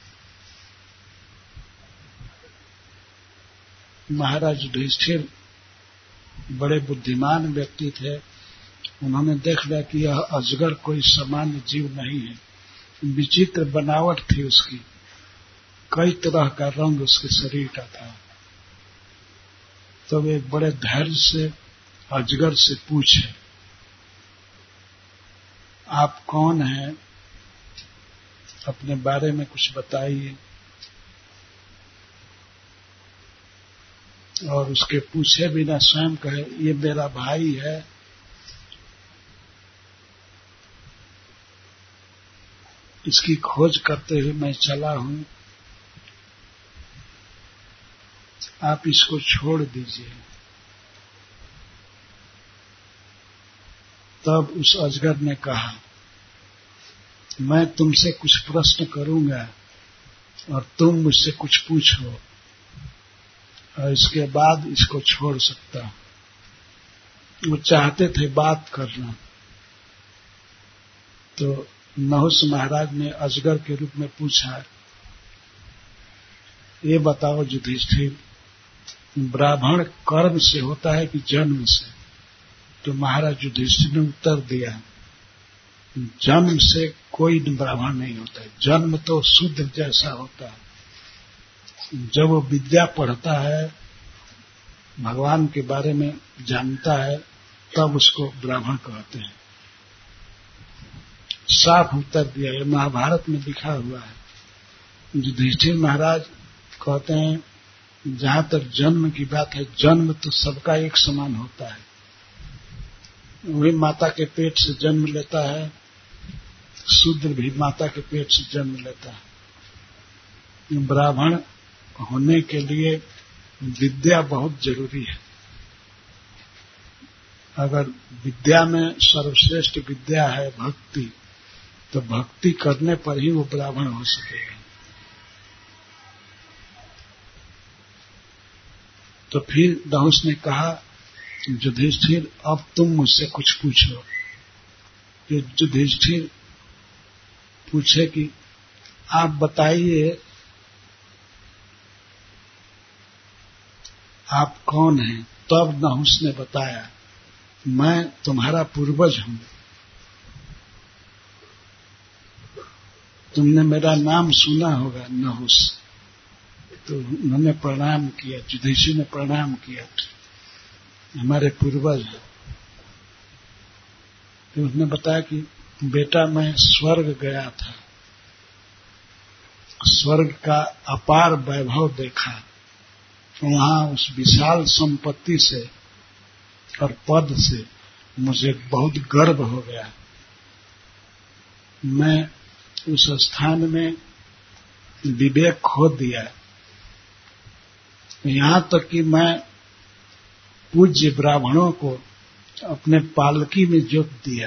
महाराज युधिष्ठिर बड़े बुद्धिमान व्यक्ति थे, उन्होंने देख लिया कि यह अजगर कोई सामान्य जीव नहीं है, विचित्र बनावट थी उसकी, कई तरह का रंग उसके शरीर का था। तो वे बड़े धैर्य से अजगर से पूछे, आप कौन हैं, अपने बारे में कुछ बताइए। और उसके पूछे बिना स्वयं कहे, ये मेरा भाई है, इसकी खोज करते हुए मैं चला हूं, आप इसको छोड़ दीजिए। तब उस अजगर ने कहा, मैं तुमसे कुछ प्रश्न करूंगा और तुम मुझसे कुछ पूछो, और इसके बाद इसको छोड़ सकता हूं। वो चाहते थे बात करना। तो नहुष महाराज ने अजगर के रूप में पूछा, ये बताओ युधिष्ठिर, ब्राह्मण कर्म से होता है कि जन्म से? तो महाराज युधिष्ठिर ने उत्तर दिया, जन्म से कोई ब्राह्मण नहीं होता है, जन्म तो शूद्र जैसा होता है। जब वो विद्या पढ़ता है, भगवान के बारे में जानता है, तब उसको ब्राह्मण कहते हैं। साफ उत्तर दिया, ये महाभारत में लिखा हुआ है। युधिष्ठिर महाराज कहते हैं, जहां तक जन्म की बात है, जन्म तो सबका एक समान होता है। वही माता के पेट से जन्म लेता है, शूद्र भी माता के पेट से जन्म लेता है। ब्राह्मण होने के लिए विद्या बहुत जरूरी है। अगर विद्या में सर्वश्रेष्ठ विद्या है भक्ति, तो भक्ति करने पर ही वो ब्राह्मण हो सकेगा। तो फिर नहुष ने कहा, युधिष्ठिर अब तुम मुझसे कुछ पूछो। युधिष्ठिर पूछे कि आप बताइए, आप कौन हैं? तब नहुष ने बताया, मैं तुम्हारा पूर्वज हूं, तुमने मेरा नाम सुना होगा, नहुष। तो उन्होंने प्रणाम किया, युधिष्ठिर ने प्रणाम किया, हमारे पूर्वज हैं। तो उसने बताया कि बेटा मैं स्वर्ग गया था, स्वर्ग का अपार वैभव देखा, वहां उस विशाल संपत्ति से और पद से मुझे बहुत गर्व हो गया। मैं उस स्थान में विवेक खो दिया, यहां तक कि मैं पूज्य ब्राह्मणों को अपने पालकी में जोत दिया।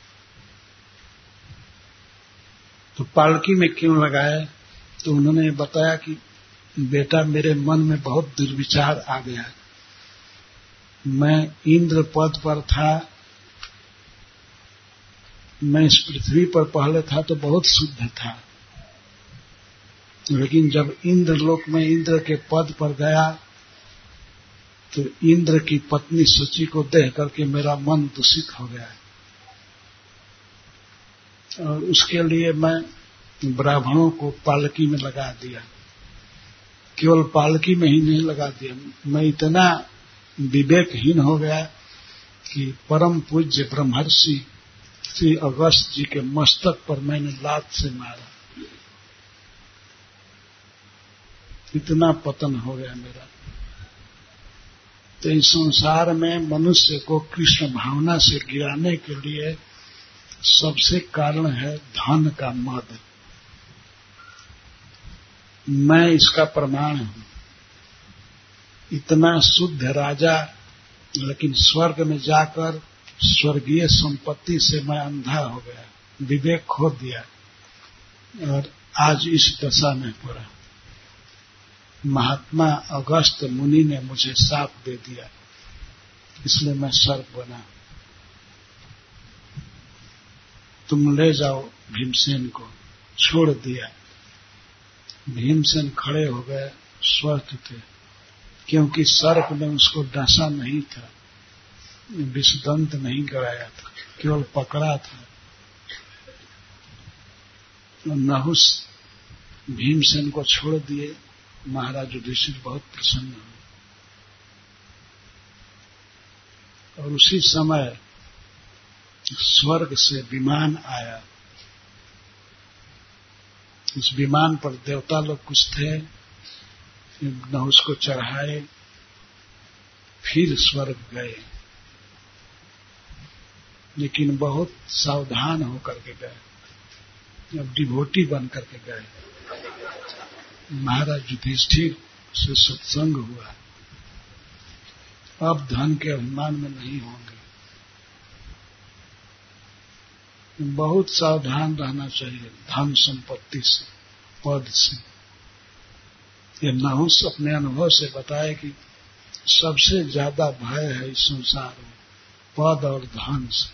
तो पालकी में क्यों लगाया? तो उन्होंने बताया कि बेटा मेरे मन में बहुत दुर्विचार आ गया, मैं इंद्र पद पर था, मैं इस पृथ्वी पर पहले था तो बहुत शुद्ध था, लेकिन जब इंद्रलोक में इंद्र के पद पर गया तो इंद्र की पत्नी शची को देख करके मेरा मन दूषित हो गया और उसके लिए मैं ब्राह्मणों को पालकी में लगा दिया। केवल पालकी में ही नहीं लगा दिया, मैं इतना विवेकहीन हो गया कि परम पूज्य ब्रह्मर्षि श्री अगस्त जी के मस्तक पर मैंने लात से मारा। इतना पतन हो गया मेरा। तो इस संसार में मनुष्य को कृष्ण भावना से गिराने के लिए सबसे कारण है धन का मद। मैं इसका प्रमाण हूं। इतना शुद्ध राजा, लेकिन स्वर्ग में जाकर स्वर्गीय संपत्ति से मैं अंधा हो गया, विवेक खो दिया और आज इस दशा में पड़ा। महात्मा अगस्त मुनि ने मुझे शाप दे दिया, इसलिए मैं सर्प बना। तुम ले जाओ भीमसेन को। छोड़ दिया। भीमसेन खड़े हो गए, स्वस्थ थे, क्योंकि सर्प ने उसको डसा नहीं था, विषदंत नहीं गड़ाया था, केवल पकड़ा था। नहुस भीमसेन को छोड़ दिए। महाराज युधिष्ठिर बहुत प्रसन्न हुए और उसी समय स्वर्ग से विमान आया। उस विमान पर देवता लोग कुछ थे, नहुस को चढ़ाए, फिर स्वर्ग गए, लेकिन बहुत सावधान होकर के गए, अब डिवोटी बन करके गए। महाराज युधिष्ठिर से सत्संग हुआ, अब धन के अभिमान में नहीं होंगे। बहुत सावधान रहना चाहिए धन संपत्ति से, पद से। ये नहुस अपने अनुभव से बताए कि सबसे ज्यादा भय है इस संसार में पद और धन से।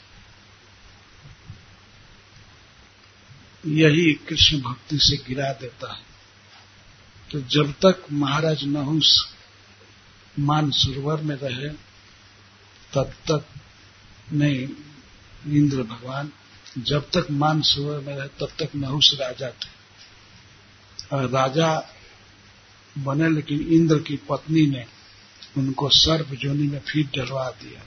यही कृष्ण भक्ति से गिरा देता है। तो जब तक महाराज नहुस मानसरोवर में रहे तब तक नहीं, इंद्र भगवान जब तक मानसरोवर में रहे तब तक नहुस राजा थे और राजा बने, लेकिन इंद्र की पत्नी ने उनको सर्प योनि में फिर डलवा दिया।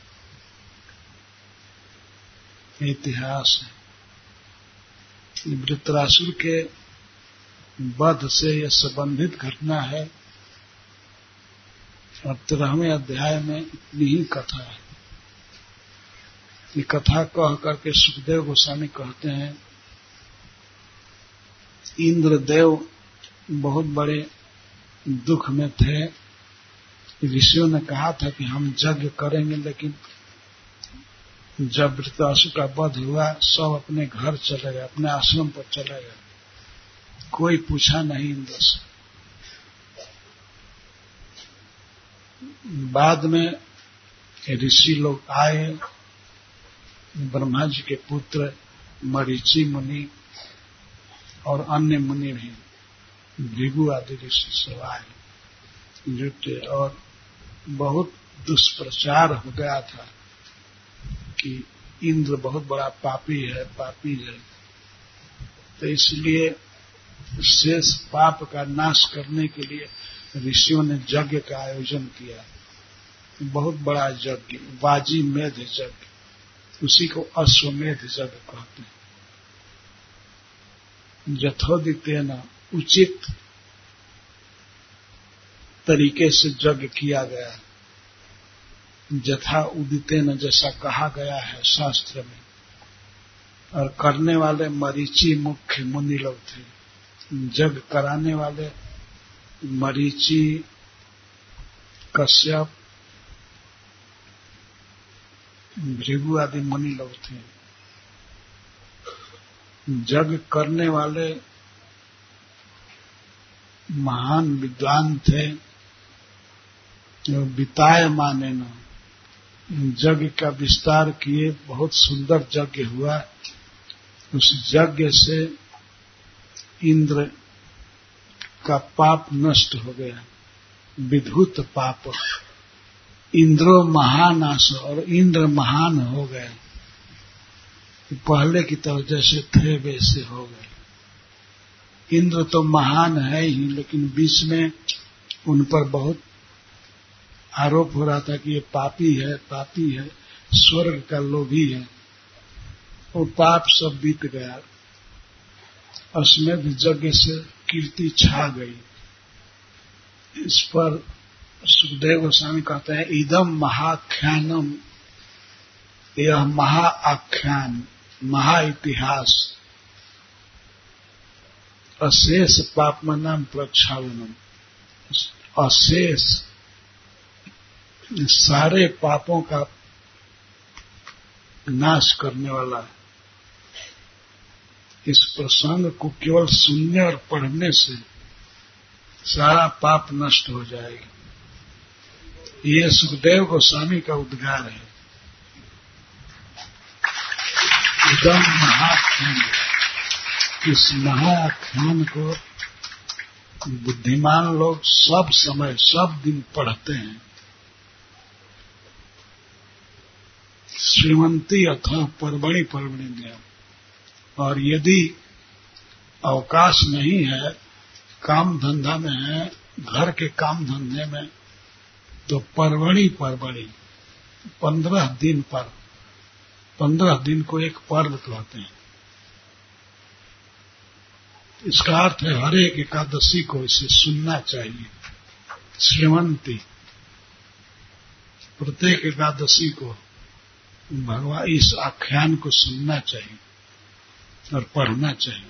इतिहास है। वृत्रासुर के वध से यह संबंधित घटना है। अब 13वें अध्याय में इतनी ही कथा है। ये कथा कह करके सुखदेव गोस्वामी कहते हैं, इंद्रदेव बहुत बड़े दुख में थे। ऋषियों ने कहा था कि हम यज्ञ करेंगे, लेकिन जब वृत्रासुर का वध हुआ सब अपने घर चले गए, अपने आश्रम पर चले गए, कोई पूछा नहीं इंद्र से। बाद में ऋषि लोग आए, ब्रह्मा जी के पुत्र मरीचि मुनि और अन्य मुनि भी, भृगु आदि ऋषि सब आए, जुटे, और बहुत दुष्प्रचार हो गया था कि इंद्र बहुत बड़ा पापी है, पापी है। तो इसलिए शेष पाप का नाश करने के लिए ऋषियों ने यज्ञ का आयोजन किया। बहुत बड़ा यज्ञ, वाजी मेध यज्ञ, उसी को अश्वमेध यज्ञ कहते हैं। यथोदितेन उचित तरीके से यज्ञ किया गया, यथा उदितेन जैसा कहा गया है शास्त्र में। और करने वाले मरीचि मुख्य मुनि लोग थे। यज्ञ कराने वाले मरीचि, कश्यप, भृगु आदि मुनि लोग थे। यज्ञ करने वाले महान विद्वान थे, बिताए माने न यज्ञ का विस्तार किए, बहुत सुंदर यज्ञ हुआ। उस यज्ञ से इंद्र का पाप नष्ट हो गया, विधुत पाप, इंद्रो महानाश, और इंद्र महान हो गए, पहले की तरह जैसे थे वैसे हो गए। इंद्र तो महान है ही, लेकिन बीच में उन पर बहुत आरोप हो रहा था कि ये पापी है, स्वर्ग का लोभी है। वो पाप सब बीत गया, अश्वमेध यज्ञ से कीर्ति छा गई। इस पर सुखदेव गोस्वामी कहते हैं, इदम महाख्यानम, यह महाआख्यान, महाइतिहास, अशेष पापमनाम प्रक्षालनम, अशेष सारे पापों का नाश करने वाला है। इस प्रसंग को केवल सुनने और पढ़ने से सारा पाप नष्ट हो जाएगा। ये सुखदेव गोस्वामी का उद्गार है। एकदम महाख्यान, इस महाख्यान को बुद्धिमान लोग सब समय सब दिन पढ़ते हैं। श्रीमंती अथवा परवणी ज्ञान, और यदि अवकाश नहीं है, काम धंधा में है, घर के काम धंधे में, तो परवणी 15 दिन पर, 15 दिन को एक पर्व कहते हैं। इसका अर्थ है हर एक एकादशी को इसे सुनना चाहिए। श्रीमंती, प्रत्येक एकादशी को भगवान इस आख्यान को सुनना चाहिए और पढ़ना चाहिए।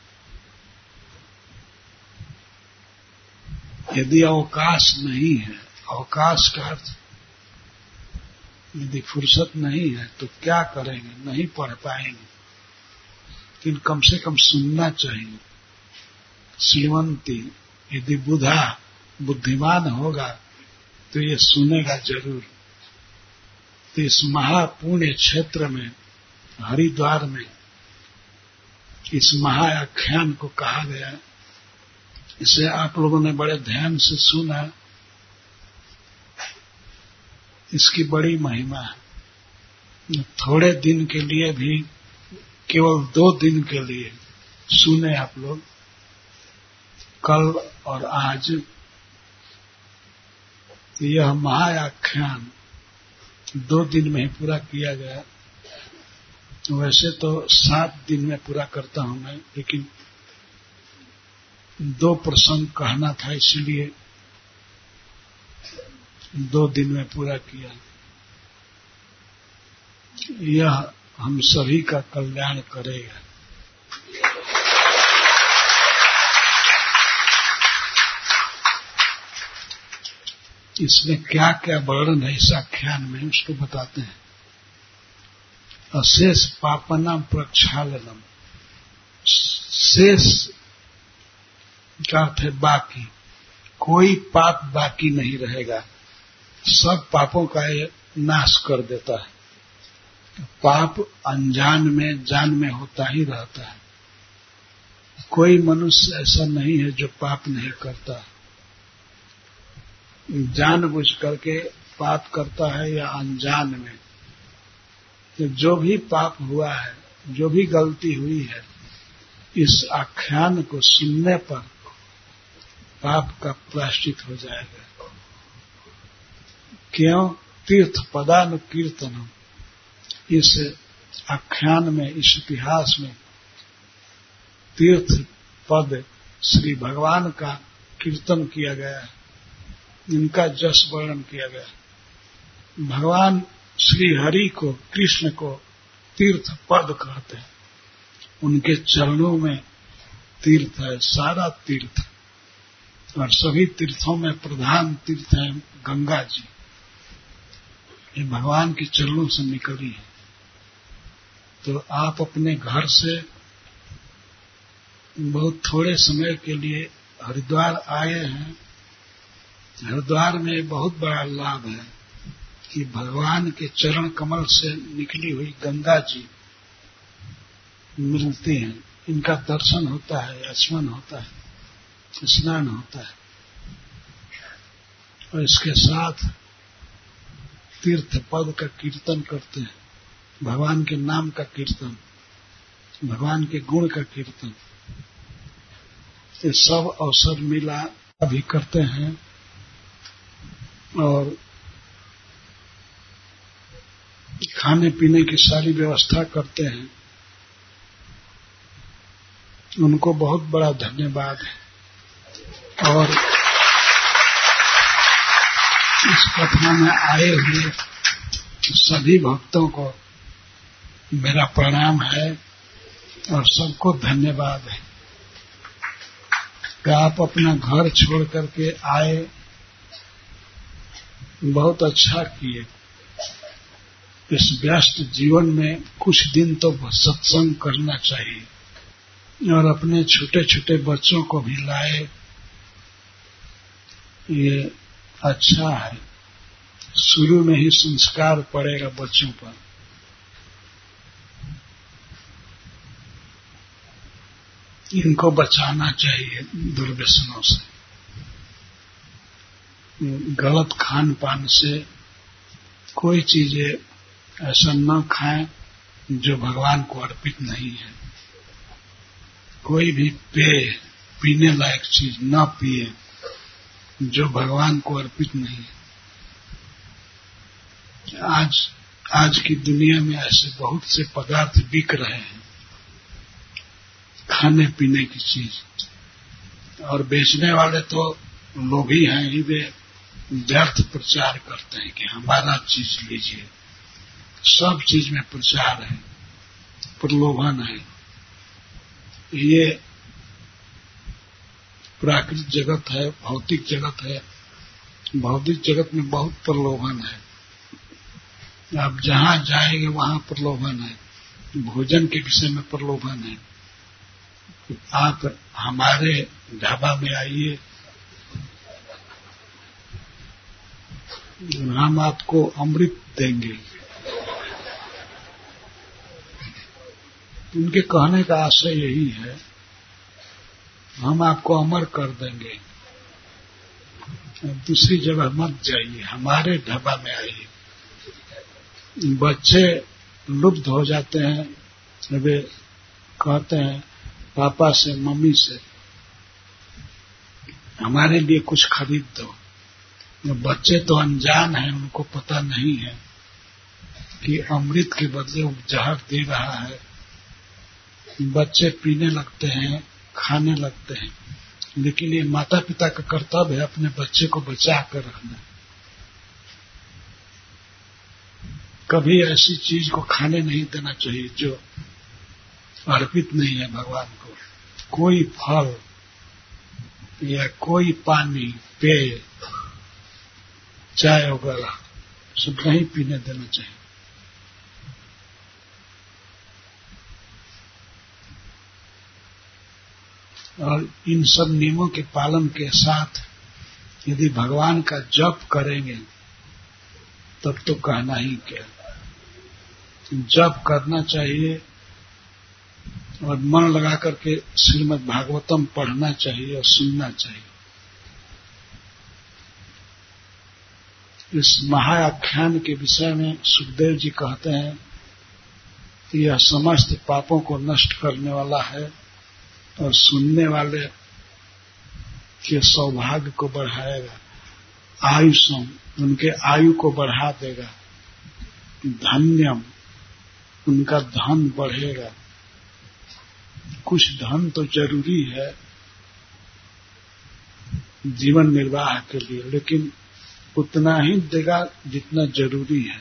यदि अवकाश नहीं है, अवकाश का अर्थ यदि फुर्सत नहीं है तो क्या करेंगे, नहीं पढ़ पाएंगे, लेकिन कम से कम सुनना चाहिए। श्रीमंती, यदि बुद्धिमान होगा तो ये सुनेगा जरूर। तो इस महापुण्य क्षेत्र में, हरिद्वार में, इस महाआख्यान को कहा गया। इसे आप लोगों ने बड़े ध्यान से सुना। इसकी बड़ी महिमा है। थोड़े दिन के लिए भी, केवल 2 दिन के लिए सुने आप लोग, कल और आज। यह महाआख्यान 2 दिन में ही पूरा किया गया। वैसे तो 7 दिन में पूरा करता हूं मैं, लेकिन 2 प्रसंग कहना था, इसलिए 2 दिन में पूरा किया। यह हम सभी का कल्याण करेगा। इसमें क्या क्या वर्णन है इस आख्यान में, उसको बताते हैं। अशेष पापनाम प्रक्षालनम, शेष का अर्थ है बाकी, कोई पाप बाकी नहीं रहेगा, सब पापों का ये नाश कर देता है। पाप अनजान में, जान में होता ही रहता है। कोई मनुष्य ऐसा नहीं है जो पाप नहीं करता। जानबूझ करके पाप करता है या अनजान में, तो जो भी पाप हुआ है, जो भी गलती हुई है, इस आख्यान को सुनने पर पाप का प्रायश्चित हो जाएगा। क्यों? तीर्थ पदानुकीर्तनम, इस आख्यान में, इस इतिहास में तीर्थ पद श्री भगवान का कीर्तन किया गया है, इनका जस वर्णन किया गया। भगवान श्री हरि को, कृष्ण को तीर्थ पद कहते हैं। उनके चरणों में तीर्थ है, सारा तीर्थ, और सभी तीर्थों में प्रधान तीर्थ है गंगा जी। ये भगवान के चरणों से निकली है। तो आप अपने घर से बहुत थोड़े समय के लिए हरिद्वार आए हैं। हरिद्वार में बहुत बड़ा लाभ है कि भगवान के चरण कमल से निकली हुई गंगा जी मिलती हैं। इनका दर्शन होता है, स्मरण होता है, स्नान होता है। और इसके साथ तीर्थ पद का कीर्तन करते हैं, भगवान के नाम का कीर्तन, भगवान के गुण का कीर्तन, ये सब अवसर मिला अभी करते हैं। और खाने पीने की सारी व्यवस्था करते हैं, उनको बहुत बड़ा धन्यवाद है। और इस कथा में आए हुए सभी भक्तों को मेरा प्रणाम है और सबको धन्यवाद है कि आप अपना घर छोड़ करके आए, बहुत अच्छा किए। इस व्यस्त जीवन में कुछ दिन तो सत्संग करना चाहिए और अपने छोटे छोटे बच्चों को भी लाए, ये अच्छा है। शुरू में ही संस्कार पड़ेगा बच्चों पर। इनको बचाना चाहिए दुर्व्यसनों से, गलत खान पान से। कोई चीजें ऐसा न खाएं जो भगवान को अर्पित नहीं है। कोई भी पेय, पीने लायक चीज न पिए जो भगवान को अर्पित नहीं है। आज की दुनिया में ऐसे बहुत से पदार्थ बिक रहे हैं, खाने पीने की चीज, और बेचने वाले तो लोभी हैं ही, वे व्यर्थ प्रचार करते हैं कि हमारा चीज लीजिए। सब चीज में प्रचार है, प्रलोभन है। ये प्राकृतिक जगत है, भौतिक जगत है। भौतिक जगत में बहुत प्रलोभन है। आप जहां जाएंगे वहां प्रलोभन है। भोजन के विषय में प्रलोभन है। आप हमारे ढाबा में आइए, हम आपको अमृत देंगे। उनके कहने का आशय यही है, हम आपको अमर कर देंगे, दूसरी जगह मत जाइए, हमारे ढाबा में आइए। बच्चे लुप्त हो जाते हैं, वे कहते हैं पापा से, मम्मी से, हमारे लिए कुछ खरीद दो। बच्चे तो अनजान हैं, उनको पता नहीं है कि अमृत के बदले वो जहर दे रहा है। बच्चे पीने लगते हैं, खाने लगते हैं, लेकिन ये माता पिता का कर्तव्य है अपने बच्चे को बचा कर रखना। कभी ऐसी चीज को खाने नहीं देना चाहिए जो अर्पित नहीं है भगवान को। कोई फल या कोई पानी, पेय, चाय वगैरह सब नहीं पीने देना चाहिए। और इन सब नियमों के पालन के साथ यदि भगवान का जप करेंगे तब तो कहना ही क्या। जप करना चाहिए और मन लगा करके श्रीमद् भागवतम पढ़ना चाहिए और सुनना चाहिए। इस महाआख्यान के विषय में सुखदेव जी कहते हैं कि यह समस्त पापों को नष्ट करने वाला है और सुनने वाले के सौभाग्य को बढ़ाएगा, आयुषम, उनके आयु को बढ़ा देगा, धन्यम, उनका धन बढ़ेगा। कुछ धन तो जरूरी है जीवन निर्वाह के लिए, लेकिन उतना ही देगा जितना जरूरी है।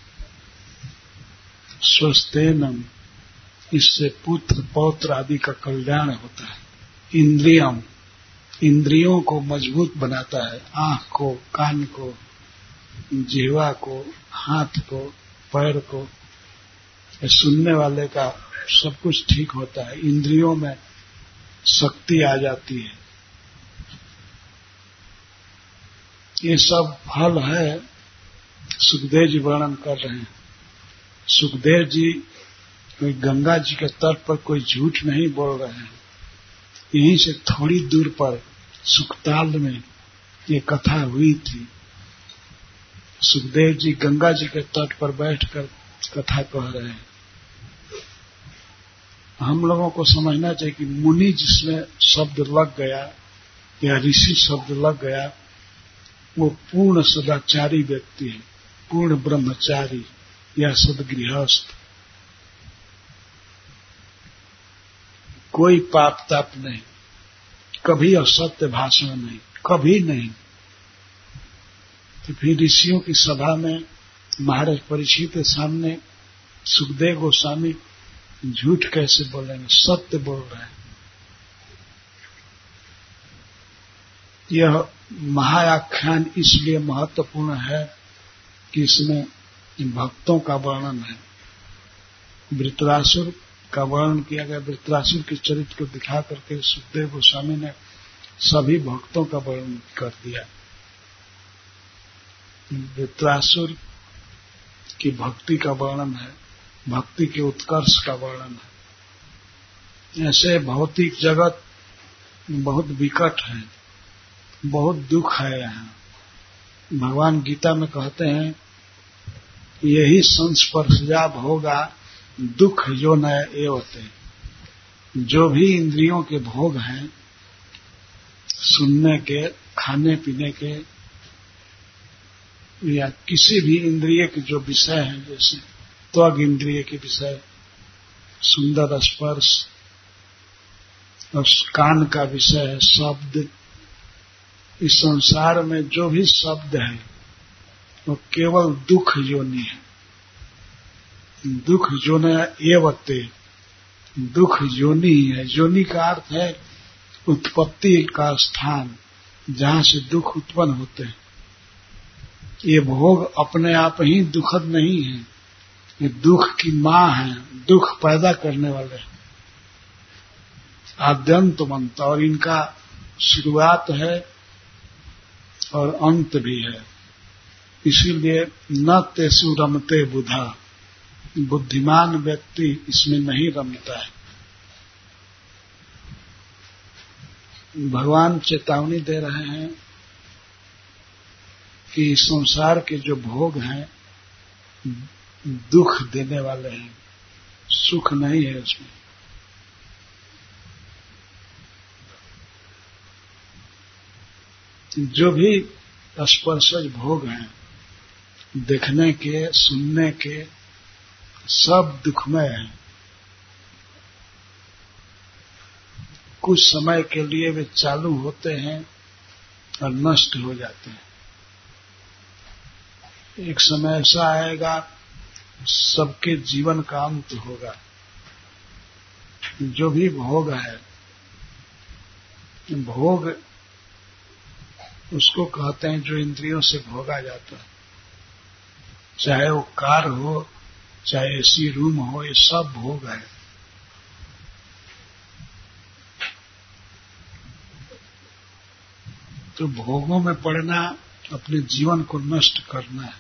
स्वस्थेनम, इससे पुत्र पौत्र आदि का कल्याण होता है। इंद्रियम, इंद्रियों को मजबूत बनाता है, आंख को, कान को, जिह्वा को, हाथ को, पैर को। सुनने वाले का सब कुछ ठीक होता है, इंद्रियों में शक्ति आ जाती है। ये सब फल है, सुखदेव जी वर्णन कर रहे हैं। सुखदेव जी कोई गंगा जी के तट पर कोई झूठ नहीं बोल रहे हैं। यहीं से थोड़ी दूर पर सुखताल में ये कथा हुई थी। सुखदेव जी गंगा जी के तट पर बैठकर कथा कह रहे हैं। हम लोगों को समझना चाहिए कि मुनि जिसमें शब्द लग गया या ऋषि शब्द लग गया, वो पूर्ण सदाचारी व्यक्ति है, पूर्ण ब्रह्मचारी या सदगृहस्थ। कोई पाप ताप नहीं, कभी असत्य भाषण नहीं, कभी नहीं। तो फिर ऋषियों की सभा में महाराज परीक्षित के सामने सुखदेव गोस्वामी झूठ कैसे बोलेंगे, सत्य बोल रहे हैं। यह महाआख्यान इसलिए महत्वपूर्ण है कि इसमें भक्तों का वर्णन है। वृत्रासुर का वर्णन किया गया। वृत्रासुर के चरित्र को दिखा करके सुखदेव गोस्वामी ने सभी भक्तों का वर्णन कर दिया। वृत्रासुर की भक्ति का वर्णन है, भक्ति के उत्कर्ष का वर्णन है। ऐसे भौतिक जगत बहुत विकट है, बहुत दुख है। यहाँ भगवान गीता में कहते हैं, यही संस्पर्शजा होगा दुख जो न एवते। जो भी इंद्रियों के भोग हैं, सुनने के, खाने पीने के, या किसी भी इंद्रिय के जो विषय हैं, जैसे त्वग इंद्रिय के विषय, सुंदर स्पर्श, और कान का विषय है शब्द। इस संसार में जो भी शब्द है वो केवल दुख योनि है। दुख योनि एवते, दुख योनि है। योनि का अर्थ है उत्पत्ति का स्थान, जहां से दुख उत्पन्न होते हैं। ये भोग अपने आप ही दुखद नहीं है, ये दुख की मां है, दुख पैदा करने वाले आद्यंतमंत, और इनका शुरुआत है और अंत भी है। इसीलिए न तेसु रमते बुधा, बुद्धिमान व्यक्ति इसमें नहीं रमता है। भगवान चेतावनी दे रहे हैं कि संसार के जो भोग हैं दुख देने वाले हैं, सुख नहीं है उसमें। जो भी स्पर्शज भोग हैं, देखने के, सुनने के, सब दुखमय हैं। कुछ समय के लिए वे चालू होते हैं और नष्ट हो जाते हैं। एक समय ऐसा आएगा सबके जीवन का अंत होगा। जो भी भोग है, भोग उसको कहते हैं जो इंद्रियों से भोगा जाता है। चाहे वो कार हो, चाहे एसी रूम हो, ये सब भोग है। तो भोगों में पड़ना अपने जीवन को नष्ट करना है।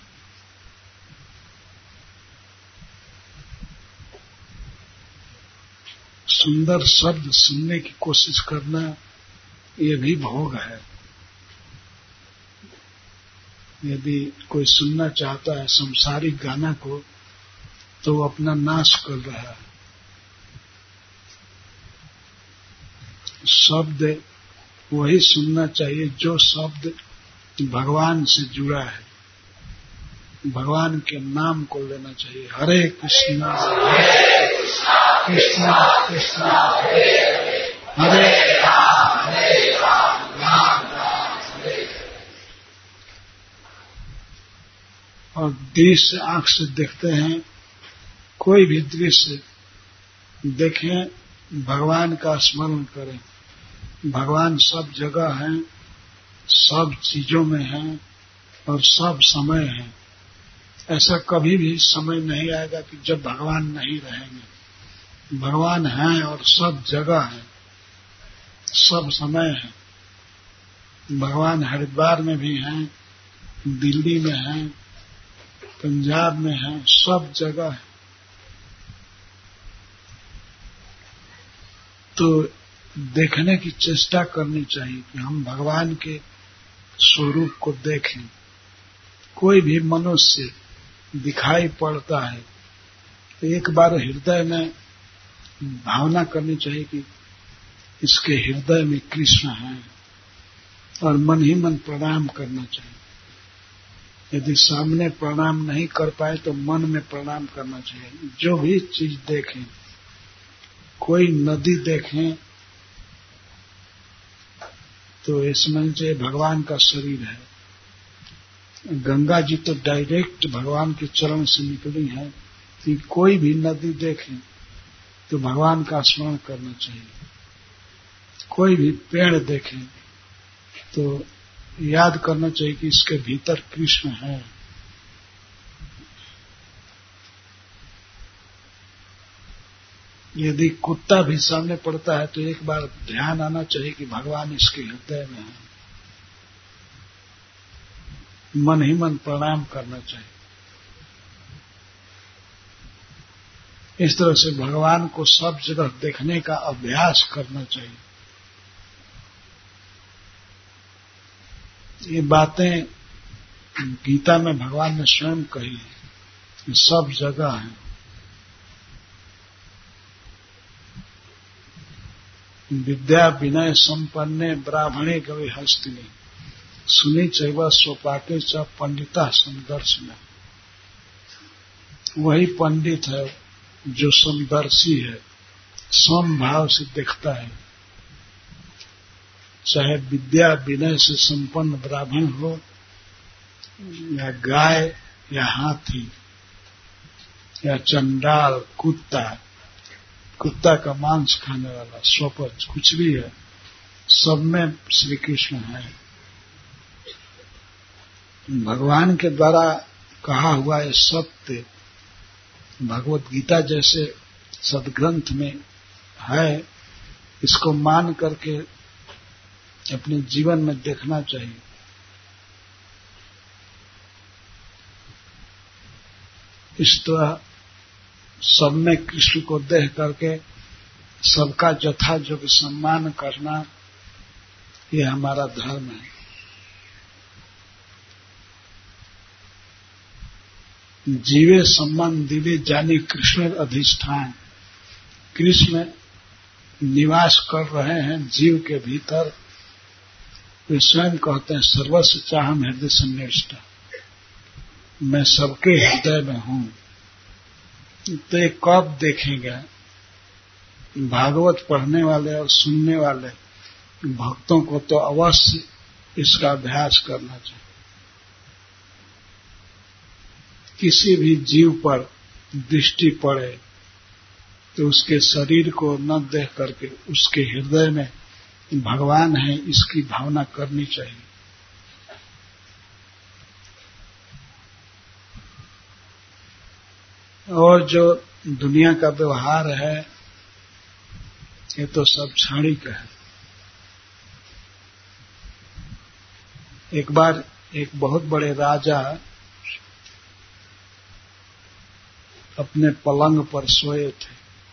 सुंदर शब्द सुनने की कोशिश करना, ये भी भोग है। यदि कोई सुनना चाहता है संसारिक गाना को, तो वो अपना नाश कर रहा है। शब्द वही सुनना चाहिए जो शब्द भगवान से जुड़ा है। भगवान के नाम को लेना चाहिए। हरे कृष्णा कृष्णा कृष्णा हरे राम राम हरे। और दृश्य आंख से देखते हैं, कोई भी दृश्य देखें, भगवान का स्मरण करें। भगवान सब जगह हैं, सब चीजों में हैं और सब समय है। ऐसा कभी भी समय नहीं आएगा कि जब भगवान नहीं रहेंगे। भगवान हैं और सब जगह है, सब समय है। भगवान हरिद्वार में भी हैं, दिल्ली में हैं, पंजाब में हैं, सब जगह है। तो देखने की चेष्टा करनी चाहिए कि हम भगवान के स्वरूप को देखें। कोई भी मनुष्य दिखाई पड़ता है तो एक बार हृदय में भावना करनी चाहिए कि इसके हृदय में कृष्ण है, और मन ही मन प्रणाम करना चाहिए। यदि सामने प्रणाम नहीं कर पाए तो मन में प्रणाम करना चाहिए। जो भी चीज देखें, कोई नदी देखें तो इसमें जो भगवान का शरीर है। गंगा जी तो डायरेक्ट भगवान के चरण से निकली है, कि कोई भी नदी देखें तो भगवान का स्मरण करना चाहिए। कोई भी पेड़ देखें तो याद करना चाहिए कि इसके भीतर कृष्ण है। यदि कुत्ता भी सामने पड़ता है तो एक बार ध्यान आना चाहिए कि भगवान इसके हृदय में है। मन ही मन प्रणाम करना चाहिए। इस तरह से भगवान को सब जगह देखने का अभ्यास करना चाहिए। ये बातें गीता में भगवान ने स्वयं कही है, ये सब जगह है। विद्या विनय संपन्ने ब्राह्मणे गवे हस्तिनी सुनी चैव स्वपाके च पंडिता समदर्शिना। वही पंडित है जो समदर्शी है, समभाव से देखता है। चाहे विद्या विनय से संपन्न ब्राह्मण हो या गाय या हाथी या चंडाल कुत्ता का मांस खाने वाला स्वपच कुछ भी है, सब में श्री कृष्ण है। भगवान के द्वारा कहा हुआ है सत्य भगवत गीता जैसे सदग्रंथ में है, इसको मान करके अपने जीवन में देखना चाहिए। इस तरह सब में कृष्ण को देख करके सबका यथायोग्य सम्मान करना, ये हमारा धर्म है। जीवे सम्मान दिवे जानी कृष्ण अधिष्ठान। कृष्ण निवास कर रहे हैं जीव के भीतर। वे स्वयं कहते हैं सर्वस्व चाहम हृदय सन्निष्ठ, मैं सबके हृदय में हूं। तो ये कब देखेंगे? भागवत पढ़ने वाले और सुनने वाले भक्तों को तो अवश्य इसका अभ्यास करना चाहिए। किसी भी जीव पर दृष्टि पड़े तो उसके शरीर को न देख करके उसके हृदय में भगवान है, इसकी भावना करनी चाहिए। और जो दुनिया का व्यवहार है ये तो सब क्षणिक है। एक बार एक बहुत बड़े राजा अपने पलंग पर सोए थे।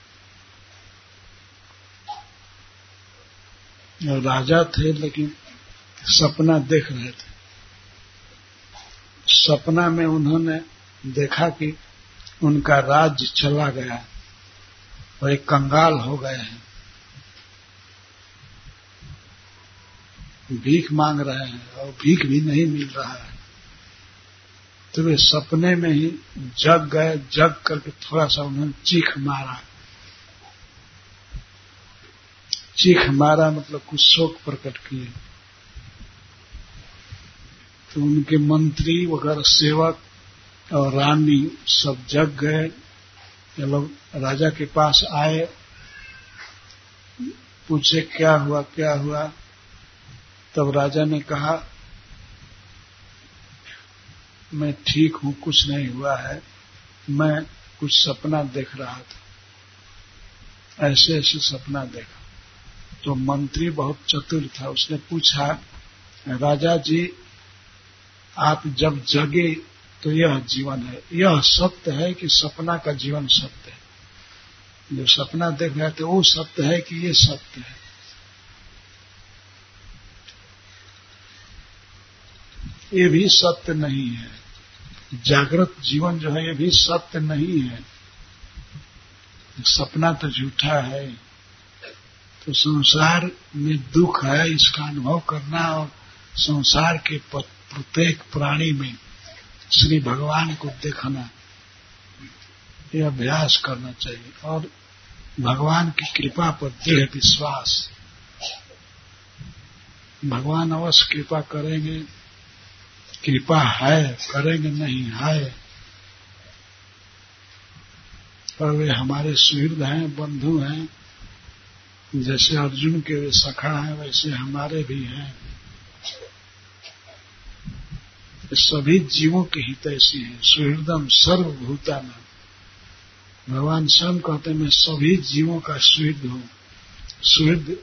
और राजा थे लेकिन सपना देख रहे थे। सपना में उन्होंने देखा कि उनका राज्य चला गया और एक कंगाल हो गए हैं, भीख मांग रहे हैं और भीख भी नहीं मिल रहा है। तो वे सपने में ही जग गए। जग करके थोड़ा सा उन्होंने चीख मारा। चीख मारा मतलब कुछ शोक प्रकट किए। तो उनके मंत्री वगैरह सेवक और रानी सब जग गए। ये लोग राजा के पास आए, पूछे क्या हुआ क्या हुआ। तब राजा ने कहा मैं ठीक हूं, कुछ नहीं हुआ है, मैं कुछ सपना देख रहा था, ऐसे ऐसे सपना देखा। तो मंत्री बहुत चतुर था, उसने पूछा राजा जी आप जब जगे तो यह जीवन है, यह सत्य है कि सपना का जीवन सत्य है? जो सपना देख रहे थे वो सत्य है कि ये सत्य है? ये भी सत्य नहीं है। जागृत जीवन जो है ये भी सत्य नहीं है, सपना तो झूठा है। तो संसार में दुख है, इसका अनुभव करना और संसार के प्रत्येक प्राणी में श्री भगवान को देखना, ये अभ्यास करना चाहिए। और भगवान की कृपा पर दृढ़ विश्वास, भगवान अवश्य कृपा करेंगे, कृपा है, करेंगे नहीं है। और वे हमारे सुहृद हैं, बंधु हैं, जैसे अर्जुन के वे सखा हैं वैसे हमारे भी हैं। सभी जीवों के हितैषी हैं। सुहृदम सर्वभूतानां, भगवान स्वयं कहते हैं मैं सभी जीवों का सुहृद हूँ। सुहृद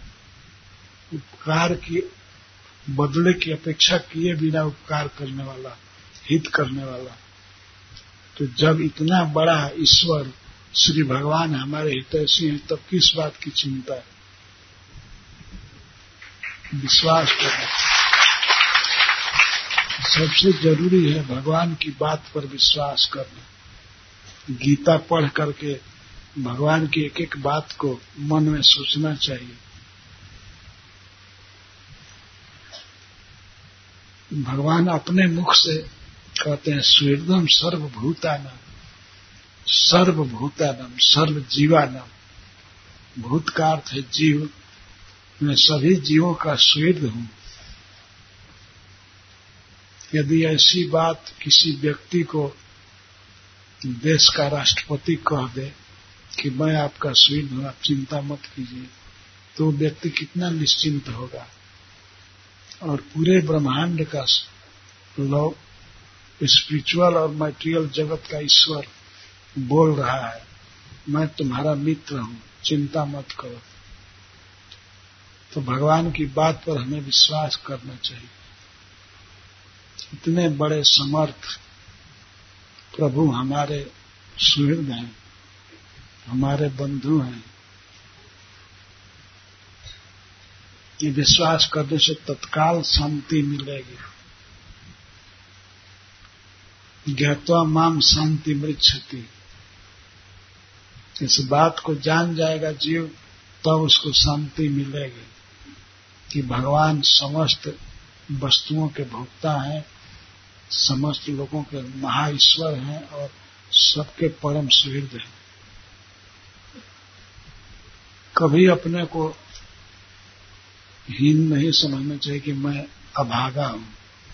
उपकार की बदले की अपेक्षा किए बिना उपकार करने वाला, हित करने वाला। तो जब इतना बड़ा ईश्वर श्री भगवान हमारे हितैषी हैं, तब किस बात की चिंता है? विश्वास करना सबसे जरूरी है, भगवान की बात पर विश्वास करना। गीता पढ़ करके भगवान की एक एक बात को मन में सोचना चाहिए। भगवान अपने मुख से कहते हैं सुहृदम सर्वभूतानां, सर्वभूतानां सर्वजीवानां। भूत का अर्थ है जीव, मैं सभी जीवों का सुहृद हूँ। यदि ऐसी बात किसी व्यक्ति को देश का राष्ट्रपति कह दे कि मैं आपका सुहृद हूँ, आप चिंता मत कीजिए, तो व्यक्ति कितना निश्चिंत होगा। और पूरे ब्रह्मांड का लोग, स्पिरिचुअल और मैटेरियल जगत का ईश्वर बोल रहा है मैं तुम्हारा मित्र हूँ, चिंता मत करो। तो भगवान की बात पर हमें विश्वास करना चाहिए। इतने बड़े समर्थ प्रभु हमारे सुहृद हैं, हमारे बंधु हैं। ये विश्वास करने से तत्काल शांति मिलेगी। ज्ञात्वा माम शांति मृच्छति, इस बात को जान जाएगा जीव, तब उसको शांति मिलेगी कि भगवान समस्त वस्तुओं के भोक्ता हैं, समस्त लोगों के महाईश्वर हैं और सबके परम सुहृद हैं। कभी अपने को हीन नहीं समझना चाहिए कि मैं अभागा हूं।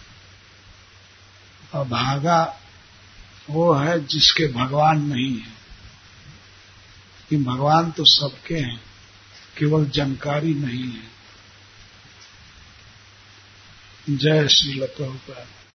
अभागा वो है जिसके भगवान नहीं है, कि भगवान तो सबके हैं, केवल जानकारी नहीं है। जय श्री प्रभुपाद।